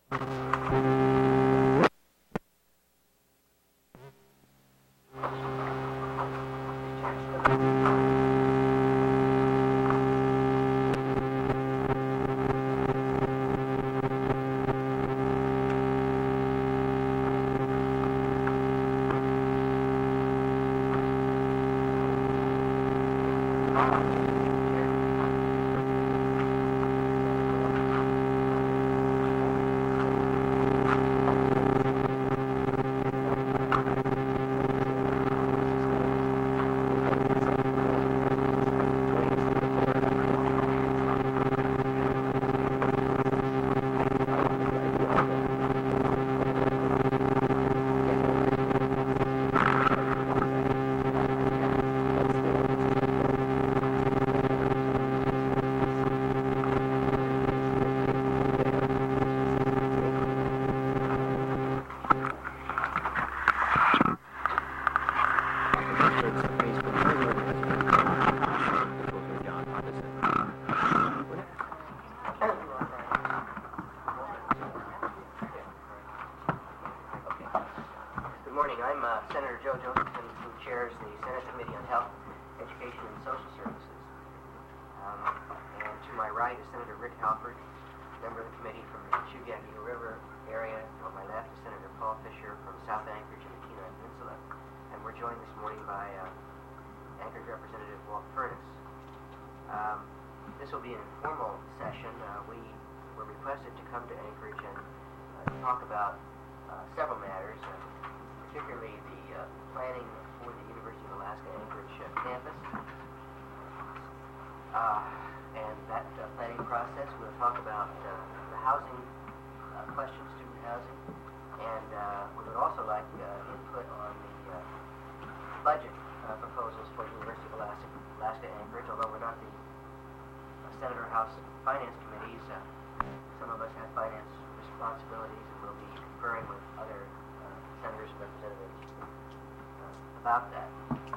This will be an informal session. We were requested to come to Anchorage and talk about several matters, particularly the planning for the University of Alaska Anchorage campus. And that planning process, we'll talk about the housing questions, student housing, and we would also like input on the budget proposals for the University of Alaska Anchorage, although we're not the Senator House Finance Committees. Some of us have finance responsibilities, and we'll be conferring with other senators and representatives about that.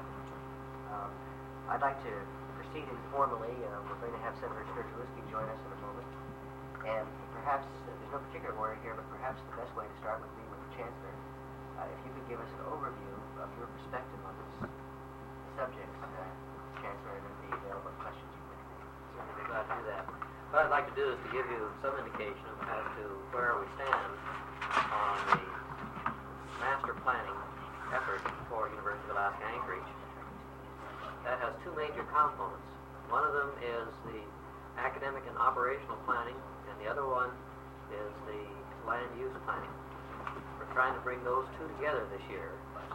I'd like to proceed informally. We're going to have Senator Sturgielewski join us in a moment. And perhaps, there's no particular order here, but perhaps the best way to start would be with the Chancellor. If you could give us an overview of your perspective on this subject, Chancellor, and then the available questions you may have. Certainly be glad to do that. What I'd like to do is to give you some indication as to where we stand on the master planning effort for University of Alaska Anchorage. That has two major components. One of them is the academic and operational planning, and the other one is the land use planning. We're trying to bring those two together this year.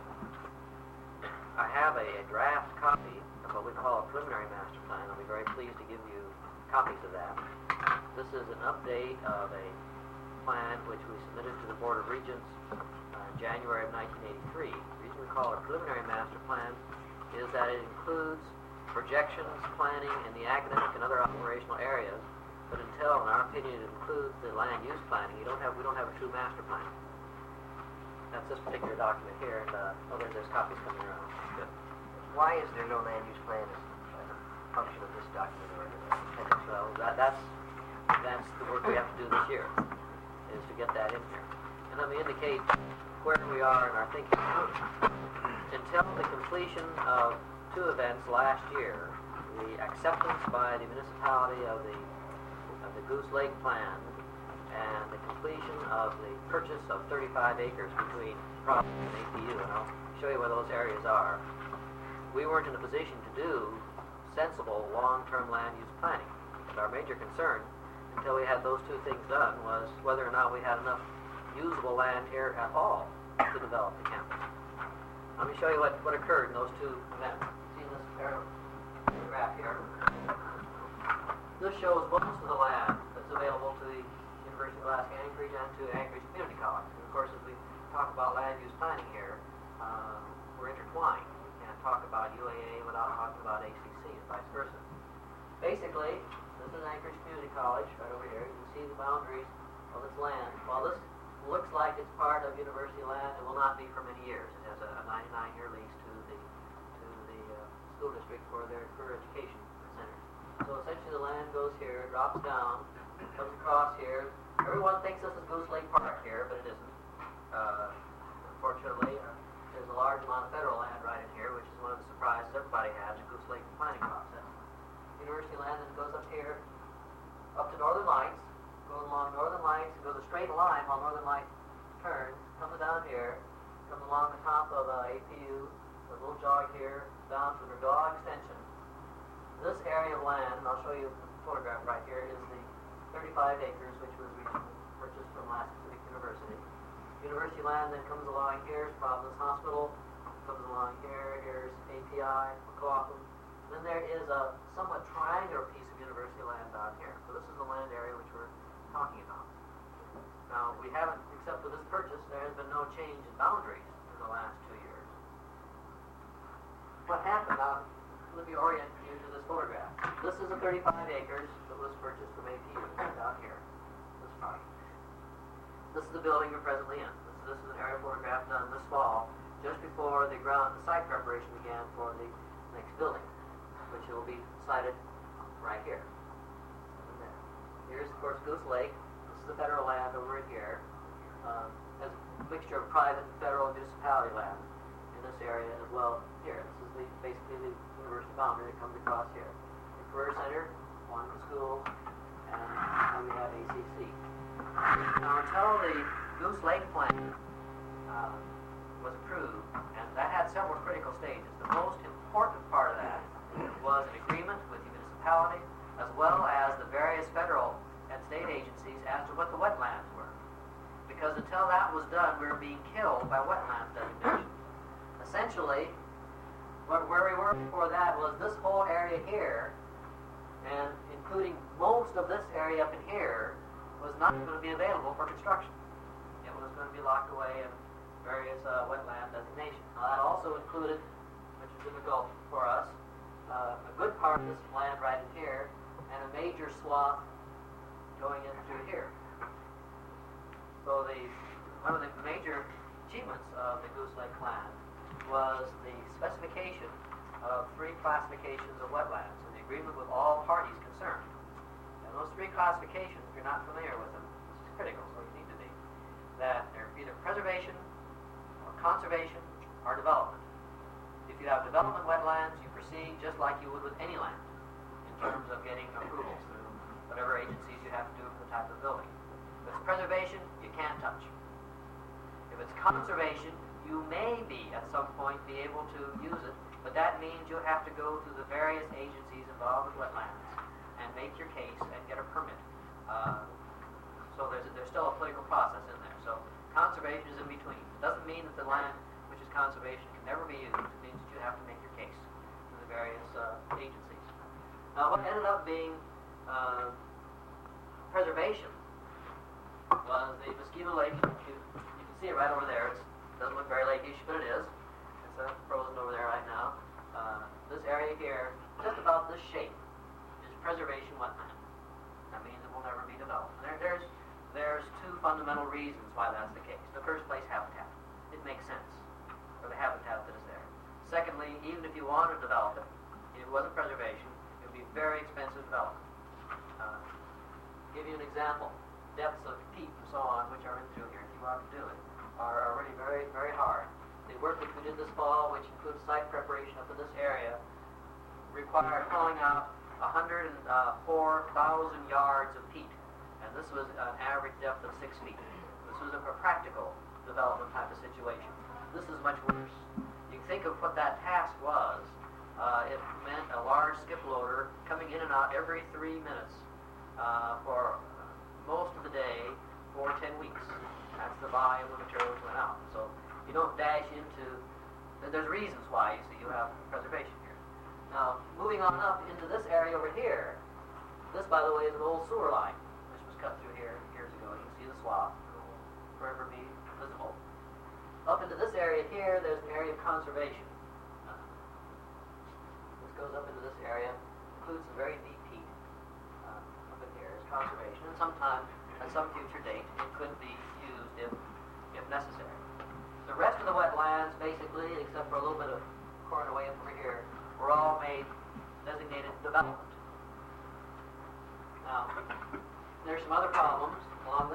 I have a draft copy of what we call a preliminary master plan. I'll be very pleased to give you copies of that. This is an update of a plan which we submitted to the Board of Regents in January of 1983. The reason we call it a preliminary master plan is that it includes projections, planning in the academic and other operational areas, but until, in our opinion, it includes the land use planning, we don't have a true master plan. That's this particular document here, and there's copies coming around. Good. Why is there no land use plan as a function of this document or appendix? So that's the work we have to do this year, is to get that in here. And let me indicate where we are in our thinking. Until the completion of two events last year, the acceptance by the municipality of the Goose Lake plan and the completion of the purchase of 35 acres between Providence and APU, and I'll show you where those areas are. We weren't in a position to do sensible long-term land use planning. And our major concern, until we had those two things done, was whether or not we had enough usable land here at all to develop the campus. Let me show you what occurred in those two events. See this paragraph here? This shows most of the land that's available to the University of Alaska Anchorage and to Anchorage Community College. And of course, as we talk about land use planning here, we're intertwined. We can't talk about UAA without talking about ACC and vice versa. Basically, this is Anchorage Community College right over here. You can see the boundaries of its land. While this looks like it's part of university land, it will not be for many years. It has a 99-year lease to the school district for their career education center. So essentially the land goes here, drops down, comes across here, Everyone thinks this is Goose Lake Park here, but it isn't. Unfortunately, there's a large amount of federal land right in here, which is one of the surprises everybody had in the Goose Lake planning process. University land then goes up here, up to Northern Lights, goes along Northern Lights, goes a straight line while Northern Lights turns, comes down here, comes along the top of APU, a little jog here, down to the Dordogne extension. This area of land, and I'll show you the photograph right here, is the 35 acres which was recently purchased from Alaska Pacific University. University land then comes along here, is Providence Hospital, comes along here, here's API, McLaughlin. Then there is a somewhat triangular piece of university land down here. So this is the land area which we're talking about. Now, we haven't, except for this purchase, there has been no change in boundaries in the last 2 years. What happened now, let me orient you to this photograph. This is a 35 acres that was purchased from APU down here, this part. This is the building we're presently in. This is an aerial photograph done this fall, just before the site preparation began for the next building, which will be sited right here. And there. Here's, of course, Goose Lake. This is the federal land over in here. Has a mixture of private and federal municipality land in this area as well here. This is basically the university boundary that comes across here. The Career Center, one of the schools, and we have ACC. Now, until the Goose Lake plan was approved, and that had several critical stages. The most important part of that was an agreement with the municipality, as well as the various federal and state agencies as to what the wetlands were. Because until that was done, we were being killed by wetlands designation. Essentially, where we were before that was this whole area here, and including most of this area up in here, was not going to be available for construction. It was going to be locked away in various wetland designations. Now, that also included, which is difficult for us, a good part of this land right in here, and a major swath going in through here. So one of the major achievements of the Goose Lake plan was the specification of 3 classifications of wetlands and the agreement with all parties concerned. And those 3 classifications, if you're not familiar with them, this is critical, so you need to be, that they're either preservation, or conservation, or development. If you have development wetlands, you proceed just like you would with any land in terms of getting approvals through whatever agencies you have to do for the type of building. If it's preservation, you can't touch. If it's conservation, you may at some point be able to use it, but that means you'll have to go to the various agencies involved with wetlands and make your case and get a permit. So there's still a political process in there. So conservation is in between. It doesn't mean that the land which is conservation can never be used. It means that you have to make your case to the various agencies. Now, what ended up being preservation was the Mosquito Lake. You can see it right over there. It doesn't look very lakeish, but it is. It's frozen over there right now. This area here, just about this shape, is preservation wetland. That means it will never be developed. There's 2 fundamental reasons why that's the case. In the first place, habitat. It makes sense for the habitat that is there. Secondly, even if you want to develop it, if it wasn't preservation, it would be very expensive development. Give you an example. Depths of peat and so on, which are in through here, if you want to do it, are really very, very hard. The work which we did this fall, which includes site preparation up in this area, required hauling out 104,000 yards of peat. And this was an average depth of 6 feet. This was a practical development type of situation. This is much worse. You can think of what that task was. It meant a large skip loader coming in and out every 3 minutes for most of the day for 10 weeks. That's the volume of materials went out. So you don't dash into, there's reasons why, you see, you have preservation here. Now, moving on up into this area over here, this, by the way, is an old sewer line, which was cut through here years ago. You can see the swath. It will forever be visible. Up into this area here, there's an area of conservation. This goes up into this area, includes some very deep peat. Up in here is conservation, and sometime, at some future date, it could be used if necessary. The rest of the wetlands, basically, except for a little bit of corn away up over here, were all made designated development. Now, there's some other problems along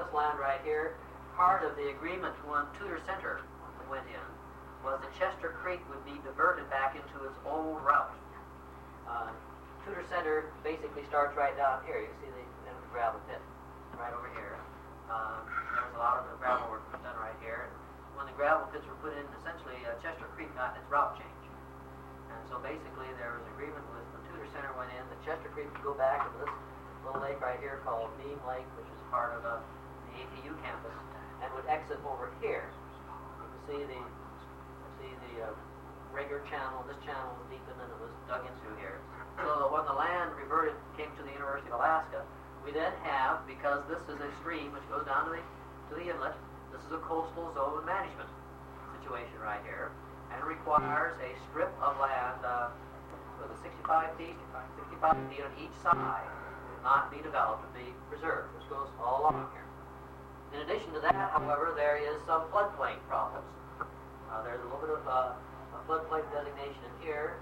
part of the agreement when Tudor Center went in was that Chester Creek would be diverted back into its old route. Tudor Center basically starts right down here. You see the end of the gravel pit right over here. There's a lot of the gravel work done right here. And when the gravel pits were put in, essentially Chester Creek got its route changed. And so basically there was agreement with when Tudor Center went in that Chester Creek would go back into this little lake right here called Beam Lake, which is part of the APU campus, and would exit over here. You can see the Rager channel. This channel was deepened and it was dug in through here. So when the land reverted, came to the University of Alaska, we then have, because this is a stream which goes down to the inlet, this is a coastal zone management situation right here, and requires a strip of land with a 65 feet on each side, not be developed and be preserved. This goes all along here. In addition to that, however, there is some floodplain problems. There's a little bit of a floodplain designation in here.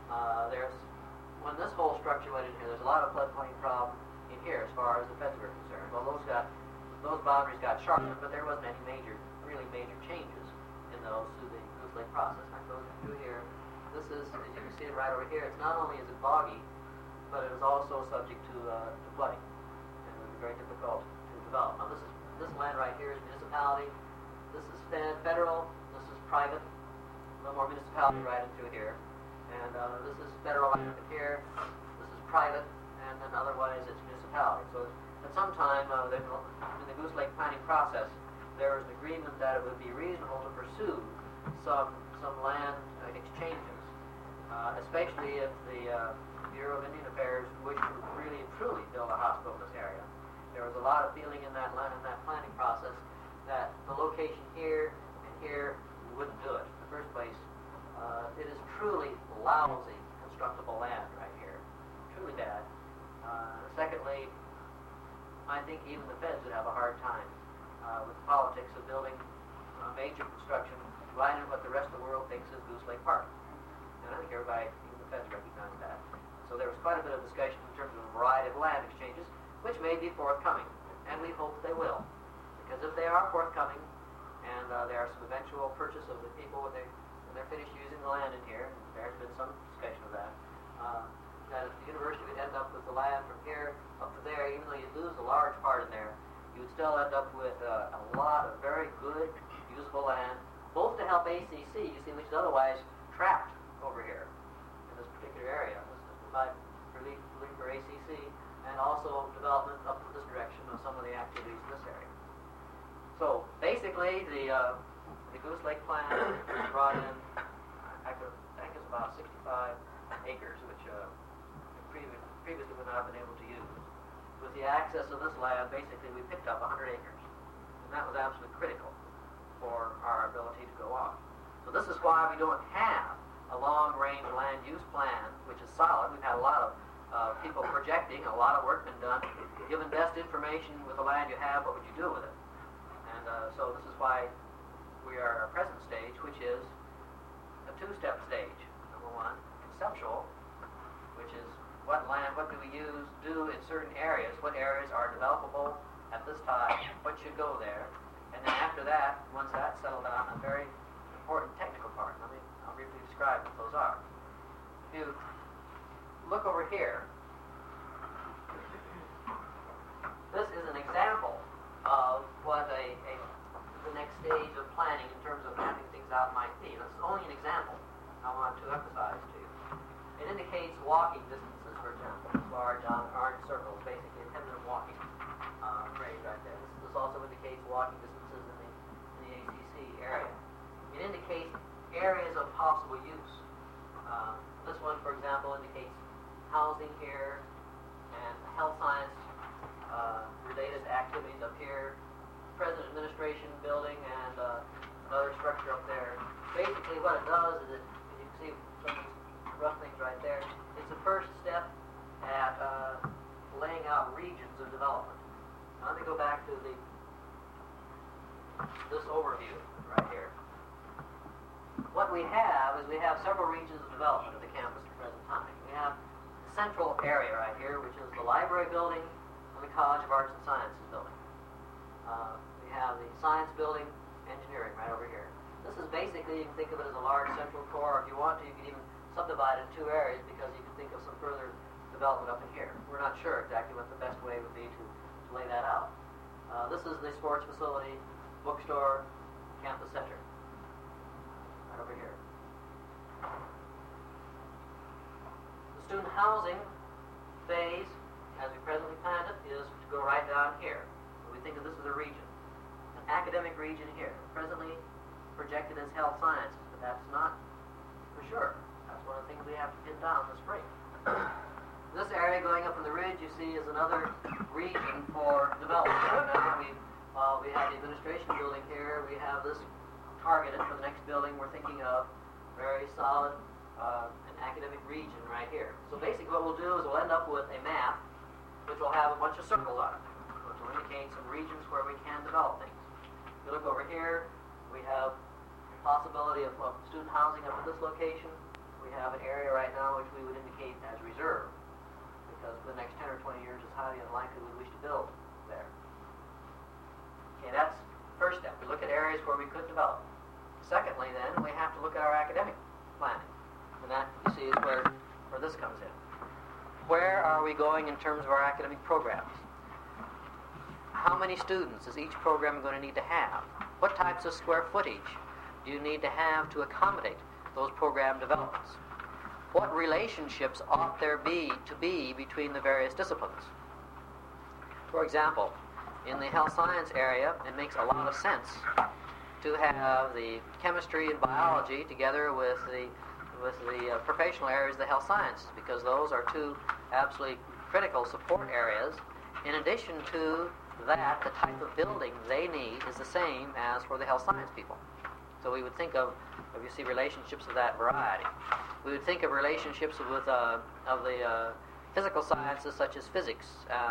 When this whole structure went in here, there's a lot of floodplain problem in here as far as the feds were concerned. Well, those boundaries got sharpened, but there wasn't any really major changes in those through the Goose Lake process. I go through here. This is, as you can see it right over here, it's not only is it boggy, but it is also subject to flooding, and it would be very difficult to develop. Now, this land right here is municipality. This is federal. This is private. A little more municipality right into here. And this is federal land here. This is private, and then otherwise it's municipality. So at some time in the Goose Lake planning process, there was an agreement that it would be reasonable to pursue some land exchanges, especially if the Bureau of Indian Affairs wished to really and truly build a hospital in this area. There was a lot of feeling in that land in that planning process that the location here and here wouldn't do it. In the first place, it is truly lousy constructible land right here, truly bad. Secondly, I think even the feds would have a hard time with the politics of building major construction right in what the rest of the world thinks is Goose Lake Park. And I think everybody, even the feds, recognize that. So there was quite a bit of discussion in terms of a variety of land exchanges, which may be forthcoming, and we hope they will. Because if they are forthcoming, and there are some eventual purchase of the people when they're finished using the land in here, and there's been some discussion of that, that if the university would end up with the land from here up to there, even though you lose a large part in there, you would still end up with a lot of very good, usable land, both to help ACC, you see, which is otherwise trapped over here in this particular area. This is provide relief for ACC, and also development up this direction of some of the activities in this area. So basically, the Goose Lake plan brought in, I think it's about 65 acres, which previously would not have been able to use. With the access of this land, basically we picked up 100 acres, and that was absolutely critical for our ability to go on. So this is why we don't have a long-range land use plan, which is solid. We've had a lot of people projecting, a lot of work been done. Given best information with the land you have, what would you do with it? And so this is why we are at our present stage, which is a two-step stage. Number one, conceptual, which is what do we do in certain areas, what areas are developable at this time, what should go there. And then after that, once that's settled down, a very important technical part. I'll briefly describe what those are. If you look over here, this is an example of what the next stage of planning in terms of mapping things out might be. This is only an example I want to emphasize to you. It indicates walking distances, for example. This large orange circle is basically a 10-minute walking grade right there. This also indicates walking distances in the ACC area. It indicates areas of possible use. This one, for example, indicates housing here and health science related activities up here, President Administration building, and another structure up there. Basically what it does is, you can see some of these rough things right there, it's the first step at laying out regions of development. Now let me go back to this overview right here. What we have is we have several regions of development at the campus at the present time. We have the central area right here, which is the library building and the College of Arts and Sciences building. We We have the science building, engineering right over here. This is basically, you can think of it as a large central core. If you want to, you can even subdivide it in two areas because you can think of some further development up in here. We're not sure exactly what the best way would be to lay that out. This is the sports facility, bookstore, campus center. Right over here. The student housing phase, as we presently plan it, is to go right down here. So we think of this as a region. An academic region here. Presently projected as health sciences, but that's not for sure. That's one of the things we have to pin down in the spring. This area going up in the ridge, you see, is another region for development. Remember, we have the administration building here. We have this targeted for the next building. We're thinking of very solid an academic region right here. So basically what we'll do is we'll end up with a map which will have a bunch of circles on it, which will indicate some regions where we can develop things. If you look over here, we have the possibility of student housing up at this location. We have an area right now which we would indicate as reserve, because for the next 10 or 20 years it's highly unlikely we wish to build there. Okay, that's the first step. We look at areas where we could develop. Secondly, then, we have to look at our academic planning. And that, you see, is where this comes in. Where are we going in terms of our academic programs? How many students is each program going to need to have? What types of square footage do you need to have to accommodate those program developments? What relationships ought there be between the various disciplines? For example, in the health science area, it makes a lot of sense to have the chemistry and biology together with the professional areas of the health sciences, because those are two absolutely critical support areas. In addition to that, the type of building they need is the same as for the health science people. So we would think of you see, relationships of that variety. We would think of relationships with the physical sciences, such as physics,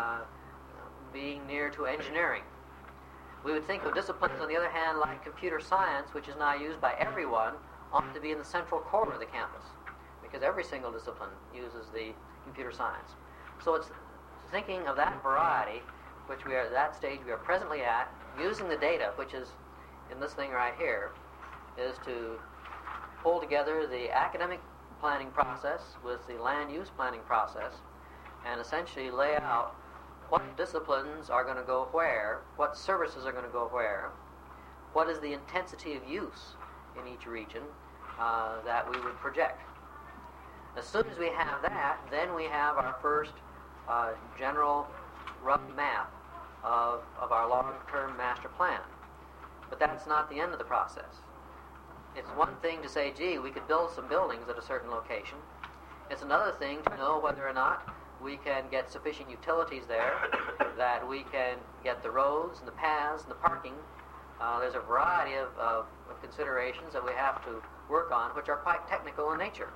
being near to engineering. We would think of disciplines, on the other hand, like computer science, which is now used by everyone, ought to be in the central core of the campus, because every single discipline uses the computer science. So it's thinking of that variety, which we are at that stage we are presently at, using the data, which is in this thing right here, is to pull together the academic planning process with the land use planning process, and essentially lay out what disciplines are going to go where, what services are going to go where, what is the intensity of use in each region that we would project. As soon as we have that, then we have our first general rough map of our long-term master plan. But that's not the end of the process. It's one thing to say, gee, we could build some buildings at a certain location. It's another thing to know whether or not we can get sufficient utilities there, that we can get the roads and the paths and the parking. There's a variety of considerations that we have to work on, which are quite technical in nature.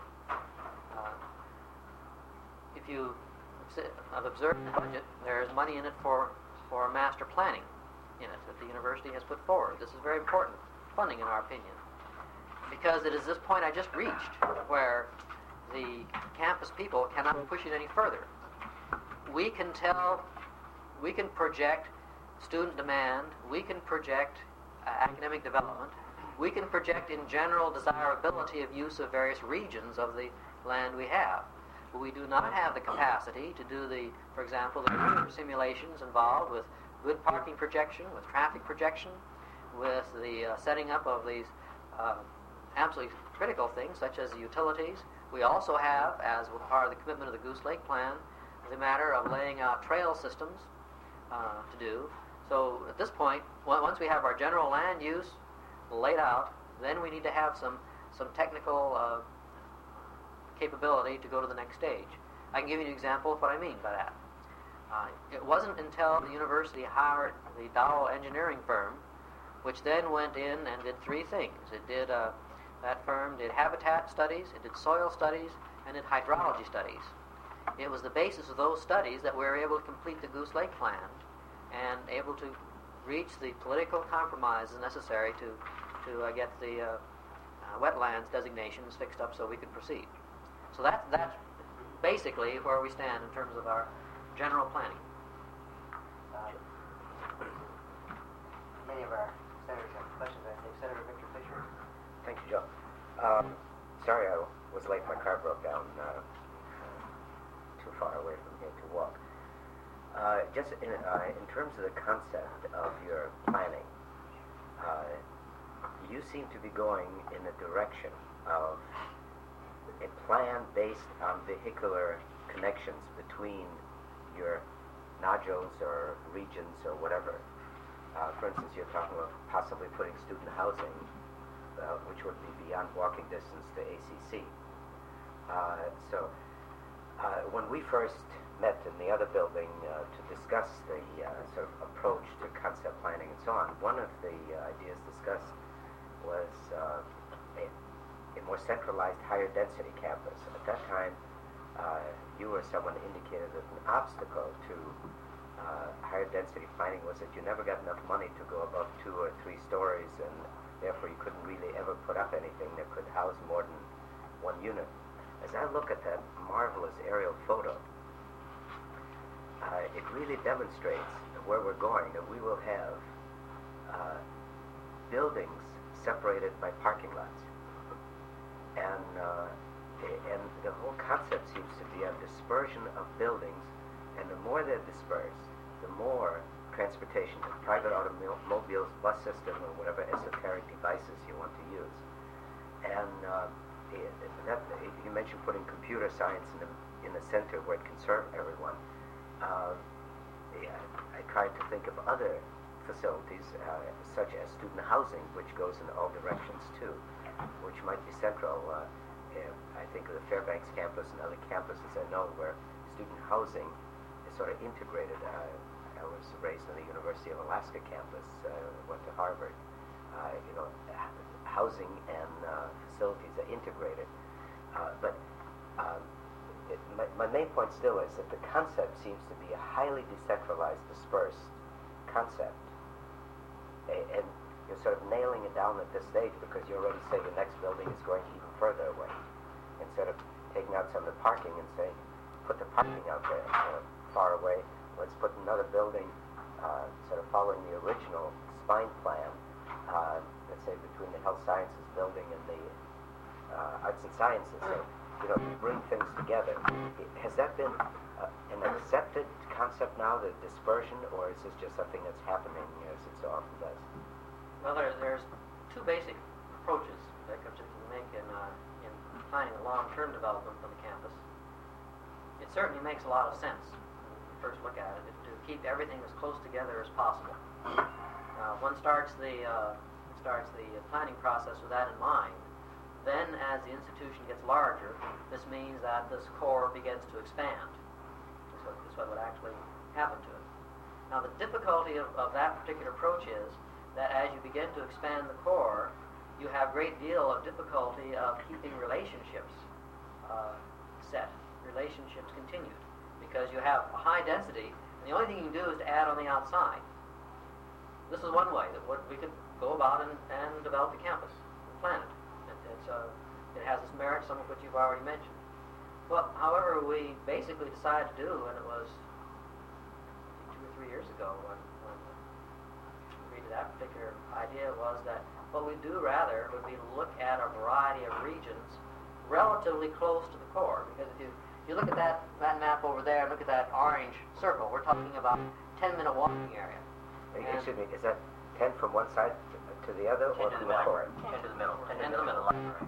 If you have observed the budget, there's money in it for master planning in it that the university has put forward. This is very important funding, in our opinion, because it is this point I just reached where the campus people cannot push it any further. We can project student demand, we can project academic development, we can project in general desirability of use of various regions of the land we have. But we do not have the capacity to do for example, the simulations involved with good parking projection, with traffic projection, with the setting up of these absolutely critical things such as the utilities. We also have, as part of the commitment of the Goose Lake Plan, the matter of laying out trail systems to do. So at this point, once we have our general land use laid out, then we need to have some technical capability to go to the next stage. I can give you an example of what I mean by that. It wasn't until the university hired the Dowell engineering firm, which then went in and did three things. That firm did habitat studies, it did soil studies, and it did hydrology studies. It was the basis of those studies that we were able to complete the Goose Lake Plan and able to reach the political compromises necessary to get the wetlands designations fixed up so we could proceed. So that's basically where we stand in terms of our general planning. any of our senators have questions, I think. Senator Victor Fisher. Thank you, Joe. Sorry I was late. My car broke down too far away from here to walk. Just in terms of the concept of your planning, you seem to be going in the direction of a plan based on vehicular connections between your nodules or regions or whatever. For instance, you're talking about possibly putting student housing, which would be beyond walking distance to ACC. When we first met in the other building to discuss the sort of approach to concept planning and so on, one of the ideas discussed was a more centralized, higher density campus. At that time, you or someone indicated that an obstacle to higher density planning was that you never got enough money to go above 2 or 3 stories, and therefore you couldn't really ever put up anything that could house more than 1 unit. As I look at that marvelous aerial photo, it really demonstrates where we're going, that we will have buildings separated by parking lots. And the whole concept seems to be a dispersion of buildings, and the more they're dispersed, the more transportation, private automobiles, bus system, or whatever esoteric devices you want to use. And you mentioned putting computer science in the center where it can serve everyone. I tried to think of other facilities, such as student housing, which goes in all directions too, which might be central. I think of the Fairbanks campus and other campuses I know where student housing is sort of integrated. I was raised on the University of Alaska campus, went to Harvard. Housing and facilities are integrated. My main point still is that the concept seems to be a highly decentralized, dispersed concept. And you're sort of nailing it down at this stage because you already say the next building is going even further away. Instead of taking out some of the parking and saying, put the parking out there far away, let's put another building sort of following the original spine plan, let's say between the health sciences building and the arts and sciences. So, bring things together. Has that been an accepted concept now, the dispersion, or is this just something that's happening as it so often does? Well, there's 2 basic approaches that you can make in planning a long-term development for the campus. It certainly makes a lot of sense when you first look at it to keep everything as close together as possible. One starts the planning process with that in mind. Then, as the institution gets larger, this means that this core begins to expand. This is what would actually happen to it. Now, the difficulty of that particular approach is that as you begin to expand the core, you have a great deal of difficulty of keeping relationships set, relationships continued, because you have a high density, and the only thing you can do is to add on the outside. This is one way that we could go about and develop the campus and plan it. It has its merits, some of which you've already mentioned. But, however, we basically decided to do, and it was 2 or 3 years ago when we agreed to that particular idea, was that what we do rather would be to look at a variety of regions relatively close to the core. Because if you look at that map over there, look at that orange circle, we're talking about 10-minute walking area. Excuse me, is that 10 from one side to the other, or from the core? 10 to the middle. 10 to the middle.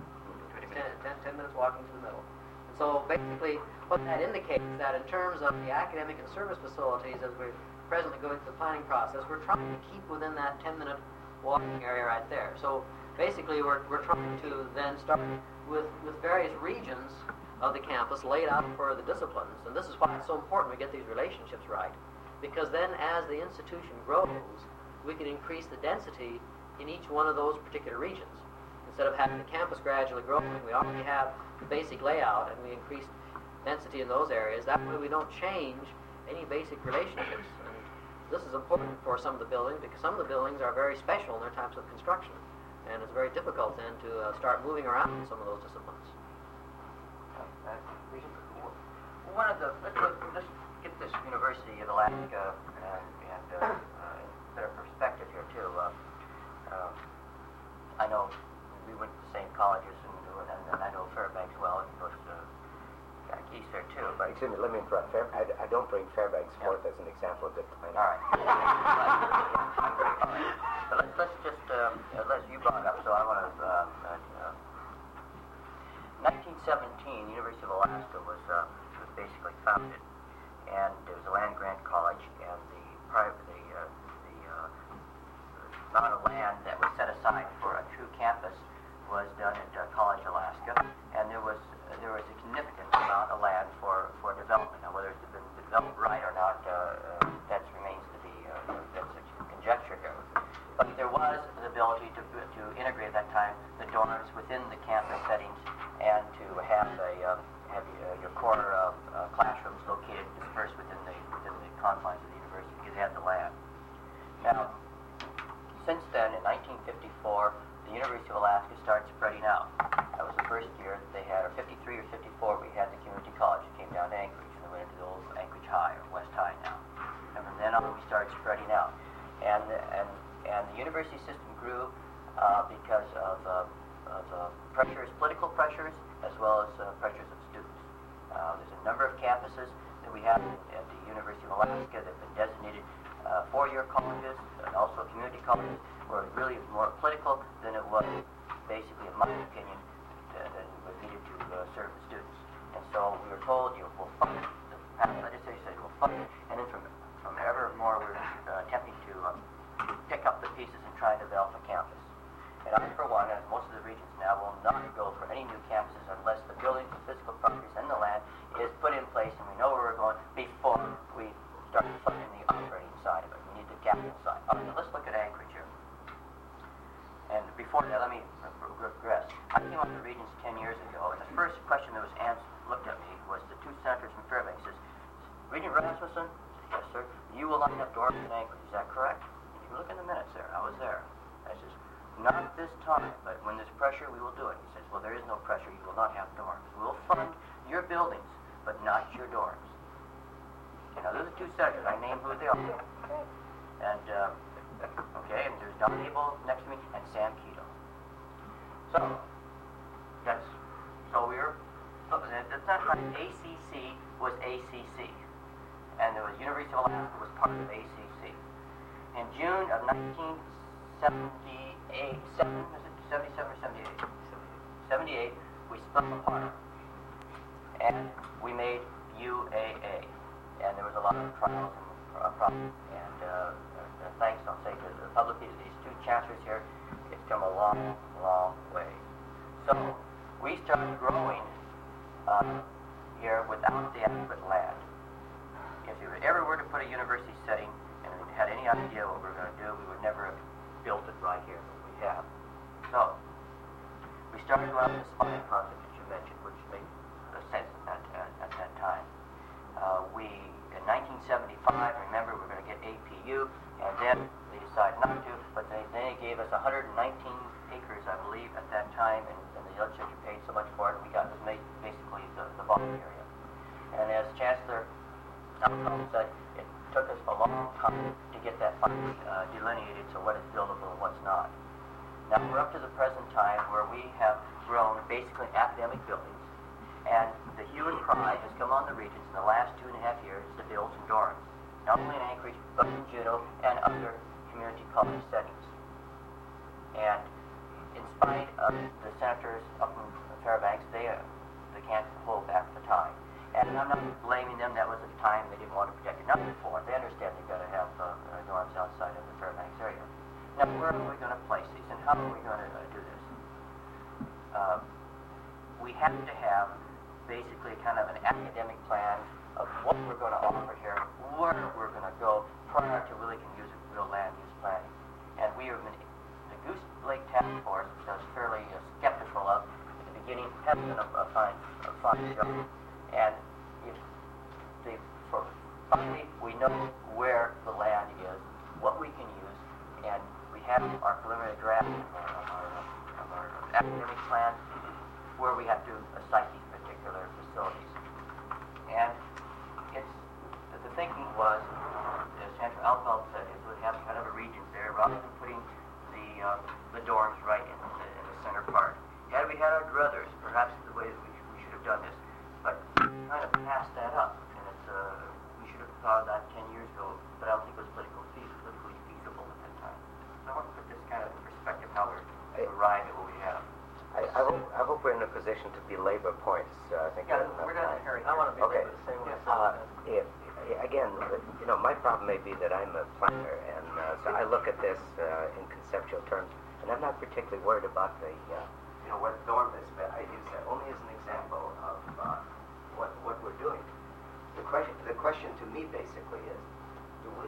10 minutes walking to the middle. And so basically what that indicates is that in terms of the academic and service facilities, as we're presently going through the planning process, we're trying to keep within that 10-minute walking area right there. So basically we're trying to then start with various regions of the campus laid out for the disciplines. And this is why it's so important we get these relationships right. Because then as the institution grows, we can increase the density in each one of those particular regions. Instead of having the campus gradually growing, we already have the basic layout and we increase density in those areas. That way we don't change any basic relationships. And this is important for some of the buildings because some of the buildings are very special in their types of construction. And it's very difficult then to start moving around in some of those disciplines. Let's get this University of Alaska and better perspective here too. excuse me, let me interrupt. I don't bring Fairbanks forth as an example of good planning. All right. So let's just, you brought up, so I want to, 1917, University of Alaska was basically founded, and it was a land-grant college, and the amount of land that was set aside for a true campus was done at College, Alaska, and there was a significant amount of land for development. Now, whether it's been developed right or not, that remains to be that's a conjecture here. But there was the ability to integrate at that time the dorms within the campus settings, and to have your core classrooms located dispersed within the confines of the university because they had the land. Now, since then, in 1954, the University of Alaska started spreading out. That was the first year that they had, or 53 or 54, we had the community college. It came down to Anchorage, and we went into the old Anchorage High, or West High now. And from then on, we started spreading out. And the university system grew because of pressures, political pressures, as well as pressures of students. There's a number of campuses that we have at the University of Alaska that have been designated four-year colleges, and also community colleges, were really more political than it was, basically, in my opinion, than was needed to serve the students. And so we were told, we'll fund it. The past legislature said we'll fund it, and then from evermore we were attempting to pick up the pieces and try to develop a campus. And I, for one, as most of the regions now, will not go for any new campuses unless the buildings, the physical properties, and the land is put in place, and we know where we're going before we start funding the operating side of it. We need the capital side. All right, now let's look at Anchorage here. And before that, let me regress. I came up to Regents 10 years ago, and the first question that was looked at me was the two senators from Fairbanks. Says, Regent Rasmussen? Yes, sir. You will line up dorms in Anchorage. Is that correct? You can look in the minutes there. I was there. I says, not at this time, but when there's pressure, we will do it. He says, well, there is no pressure. You will not have dorms. We'll fund your buildings, but not your dorms. Now, those are two senators. I named who they are. And, okay, and there's Don Abel next to me, and Sam Keto. So at that time, ACC was ACC, and there was University of Alaska was part of ACC. In June of 1978, 77 or 78? 78, we split apart, and we made UAA. And there was a lot of trials and problems. And thanks, I'll say to the publicly to these two chancellors here, it's come a long, long way. So we started growing here without the adequate land. If you ever were to put a university setting and we had any idea what we were going to do, we would never have built it right here, but we have. So we started going up the spine concept that you mentioned, which made sense at that time. In 1975, remember, we were going to get APU, and then they decided not to, but they gave us 119 acres, I believe, at that time, and the legislature paid so much for it, we got basically the bottom area. And as Chancellor Alcott said, it took us a long time to get that finally delineated to what is buildable and what's not. Now we're up to the present time where we have grown basically academic buildings, and the hue and cry has come on the Regents in the last 2.5 years to build some dorms, not only in Anchorage, but in Juneau and other community college settings. And in spite of the senators up in Fairbanks, they can't hold back the time. And I'm not blaming them. That was a time they didn't want to protect enough for. They understand they've got to have dorms outside of the Fairbanks area. Now, where are we going to place these, and how are we going to do this? We have to have basically kind of an academic plan of what we're going to offer here, where we're going to go prior to really use real land use planning. And we have been, the Goose Lake Task Force, which I was fairly skeptical of at the beginning, has done a fine job. And finally we know where the land is, what we can use, and we have our preliminary draft of our academic plan where we have to cite these particular facilities. And the thinking was, as Senator Alfeld said, is we'd have kind of a region there rather than putting the dorms right in the center part. Had we had our druthers, perhaps the way that we should have done this, but kind of passed that up. we're in a position to belabor points. I think Yeah, we're we're not in a hurry. I want to be Okay. able to say what Again, my problem may be that I'm a planner, and so I look at this in conceptual terms, and I'm not particularly worried about the, what dorm is, but I use that only as an example of what we're doing. The question to me basically is, do we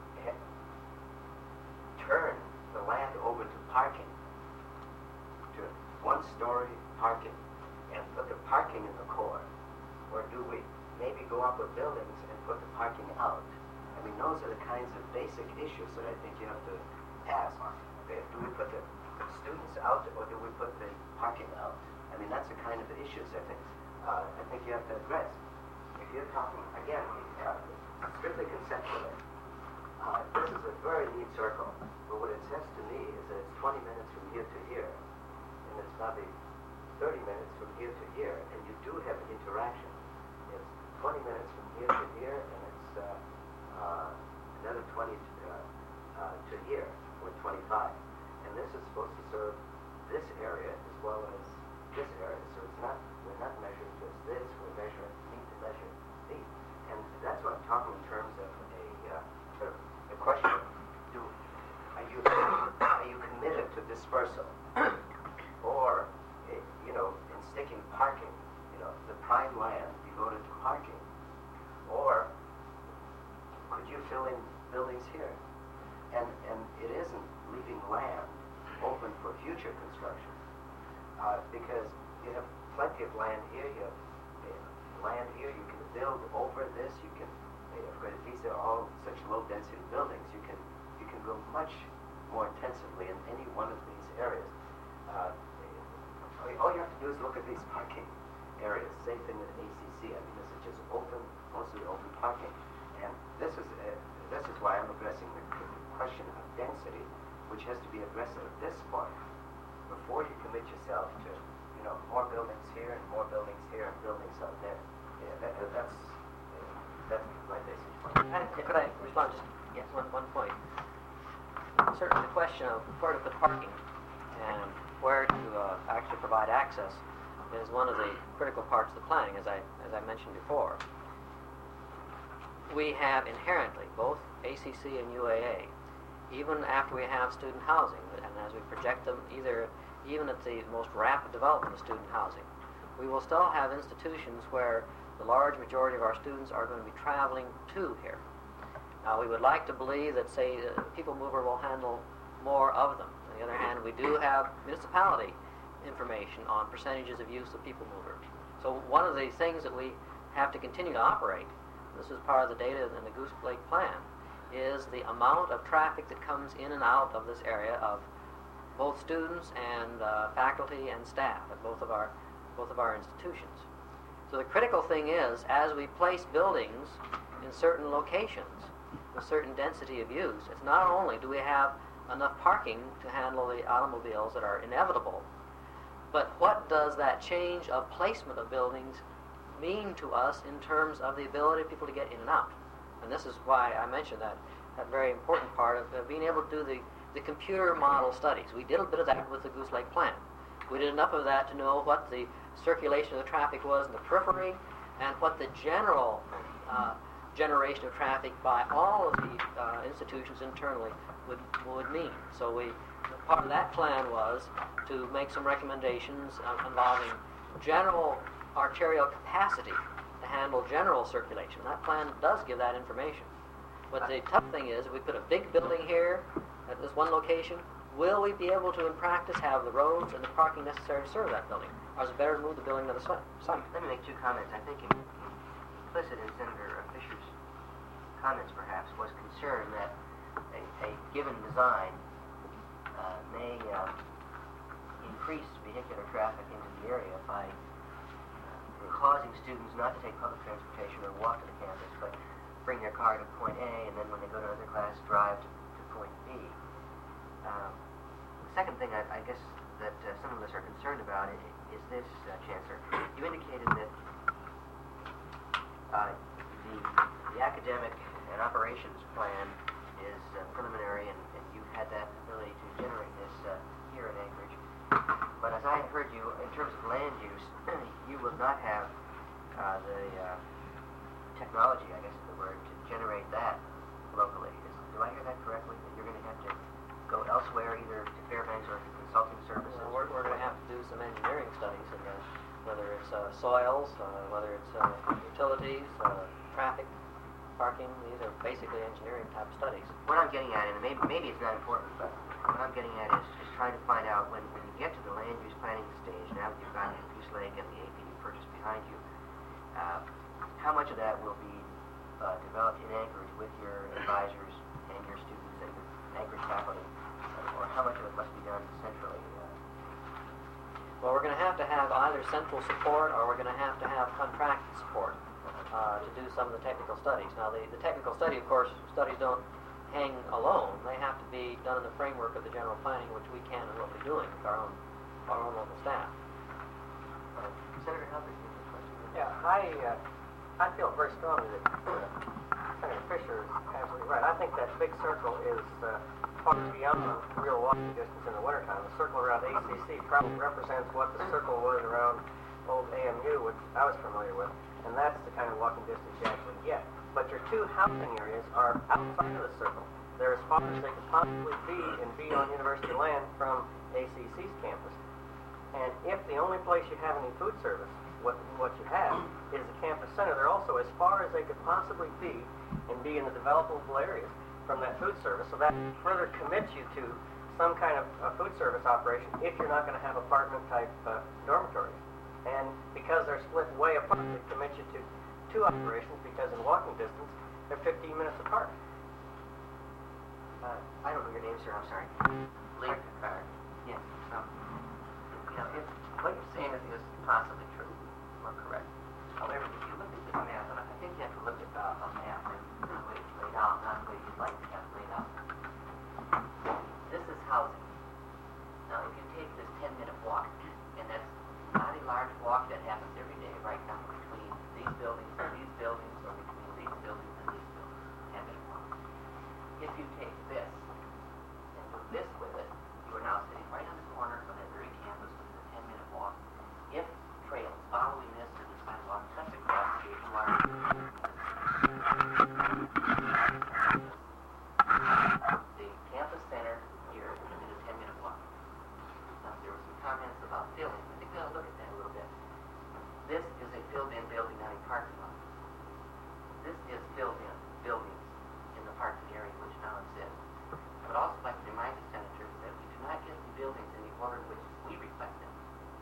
turn the land over to parking, to one-story parking, and put the parking in the core, or do we maybe go up with buildings and put the parking out? I mean, those are the kinds of basic issues that I think you have to ask. Okay, do we put the students out, or do we put the parking out? I mean, that's the kind of issues I think you have to address. If you're talking, again, strictly conceptually, this is a very neat circle, but what it says to me is that it's 20 minutes from here to here, and it's probably 30 minutes from here to here, and you do have an interaction. It's 20 minutes from here to here, and it's another 20 to here, or 25. And this is supposed to serve this area as well as this area. So we're not measuring just this, we're measuring, need to measure these. And that's what I'm talking in terms of the question of, are you committed to dispersal? Or, in sticking parking, the prime land devoted to parking? Or could you fill in buildings here? And it isn't leaving land open for future construction, because you have plenty of land here, you have land here, you can build over this, you can, of course, these are all such low density buildings, you can go much more intensively in any one of these areas. All you have to do is look at these parking areas. Same thing with ACC. I mean, this is just mostly open parking. And this is why I'm addressing the question of density, which has to be addressed at this point before you commit yourself to, more buildings here and more buildings here and buildings out there. Yeah, that's my basic point. Could I respond just one point? Certainly the question of where to put parking and where to actually provide access is one of the critical parts of the planning, as I mentioned before. We have inherently, both ACC and UAA, even after we have student housing, and as we project them even at the most rapid development of student housing, we will still have institutions where the large majority of our students are going to be traveling to here. Now, we would like to believe that, say, People Mover will handle more of them. On the other hand, we do have municipality information on percentages of use of People Mover. So one of the things that we have to continue to operate, this is part of the data in the Goose Lake plan, is the amount of traffic that comes in and out of this area of both students and faculty and staff at both of our institutions. So the critical thing is, as we place buildings in certain locations with certain density of use, it's not only do we have enough parking to handle the automobiles that are inevitable, but what does that change of placement of buildings mean to us in terms of the ability of people to get in and out? And this is why I mentioned that very important part of being able to do the computer model studies. We did a bit of that with the Goose Lake plan. We did enough of that to know what the circulation of the traffic was in the periphery and what the general generation of traffic by all of the institutions internally would mean. So part of that plan was to make some recommendations involving general arterial capacity to handle general circulation. That plan does give that information. But the tough thing is, if we put a big building here at this one location, will we be able to, in practice, have the roads and the parking necessary to serve that building? Or is it better to move the building to the site? Let me make two comments. I think implicit in Senator Fisher's comments, perhaps, was concern that a given design may increase vehicular traffic into the area by causing students not to take public transportation or walk to the campus, but bring their car to point A, and then when they go to another class, drive to point B. The second thing I guess that some of us are concerned about is this, Chancellor. You indicated that the academic and operations plan is preliminary, and you've had that ability to generate this here in Anchorage. But as I heard you, in terms of land Fairbanks or consulting services? We're going to have to do some engineering studies, and whether it's soils, whether it's utilities, traffic, parking. These are basically engineering type studies. What I'm getting at, and maybe it's not important, but what I'm getting at is trying to find out when you get to the land use planning stage, now that you've got Goose Lake and the APU purchase behind you, how much of that will be developed in Anchorage with your advisors and your students and your Anchorage faculty, or how much of it must be done centrally? Well, we're going to have either central support or we're going to have contracted support to do some of the technical studies. Now, the technical study, of course, studies don't hang alone. They have to be done in the framework of the general planning, which we can and will be doing with our own local staff. Senator Hubbard, you have a question? Yeah, I feel very strongly that Senator Fisher is absolutely right. I think that big circle is far beyond the real walking distance in the wintertime. The circle around ACC probably represents what the circle was around old AMU, which I was familiar with, and that's the kind of walking distance you actually get. But your two housing areas are outside of the circle. They're as far as they could possibly be and be on university land from ACC's campus. And if the only place you have any food service, what you have, is the campus center, they're also as far as they could possibly be and be in the developable areas from that food service. So that further commits you to some kind of food service operation if you're not going to have apartment-type dormitories. And because they're split way apart, it commits you to two operations because in walking distance, they're 15 minutes apart. I don't know your name, sir. I'm sorry. Lee Picard. Yes. If what you're saying is possibly true or correct. However, if you look at this map, and I think you have to look at a map and the way it's laid out, not the way you'd like to have it laid out. This is housing. Now, if you take this 10-minute walk, and that's not a large walk that happens every day right now between these buildings and these buildings, or between these buildings and these buildings, 10-minute walk. If you take this and do this with it, you are now sitting right on the corner of that very campus within a 10-minute walk. If trails following this to the sidewalk cuts across the Asian wire, the campus center here is within a 10-minute walk. Now, there were some comments about filling. I think we ought to look at that a little bit. This is a filled-in building, not a parking lot. This is filled-in buildings in the parking area which now exists. I would also like to remind the senators that we do not get the buildings in the order in which we request them.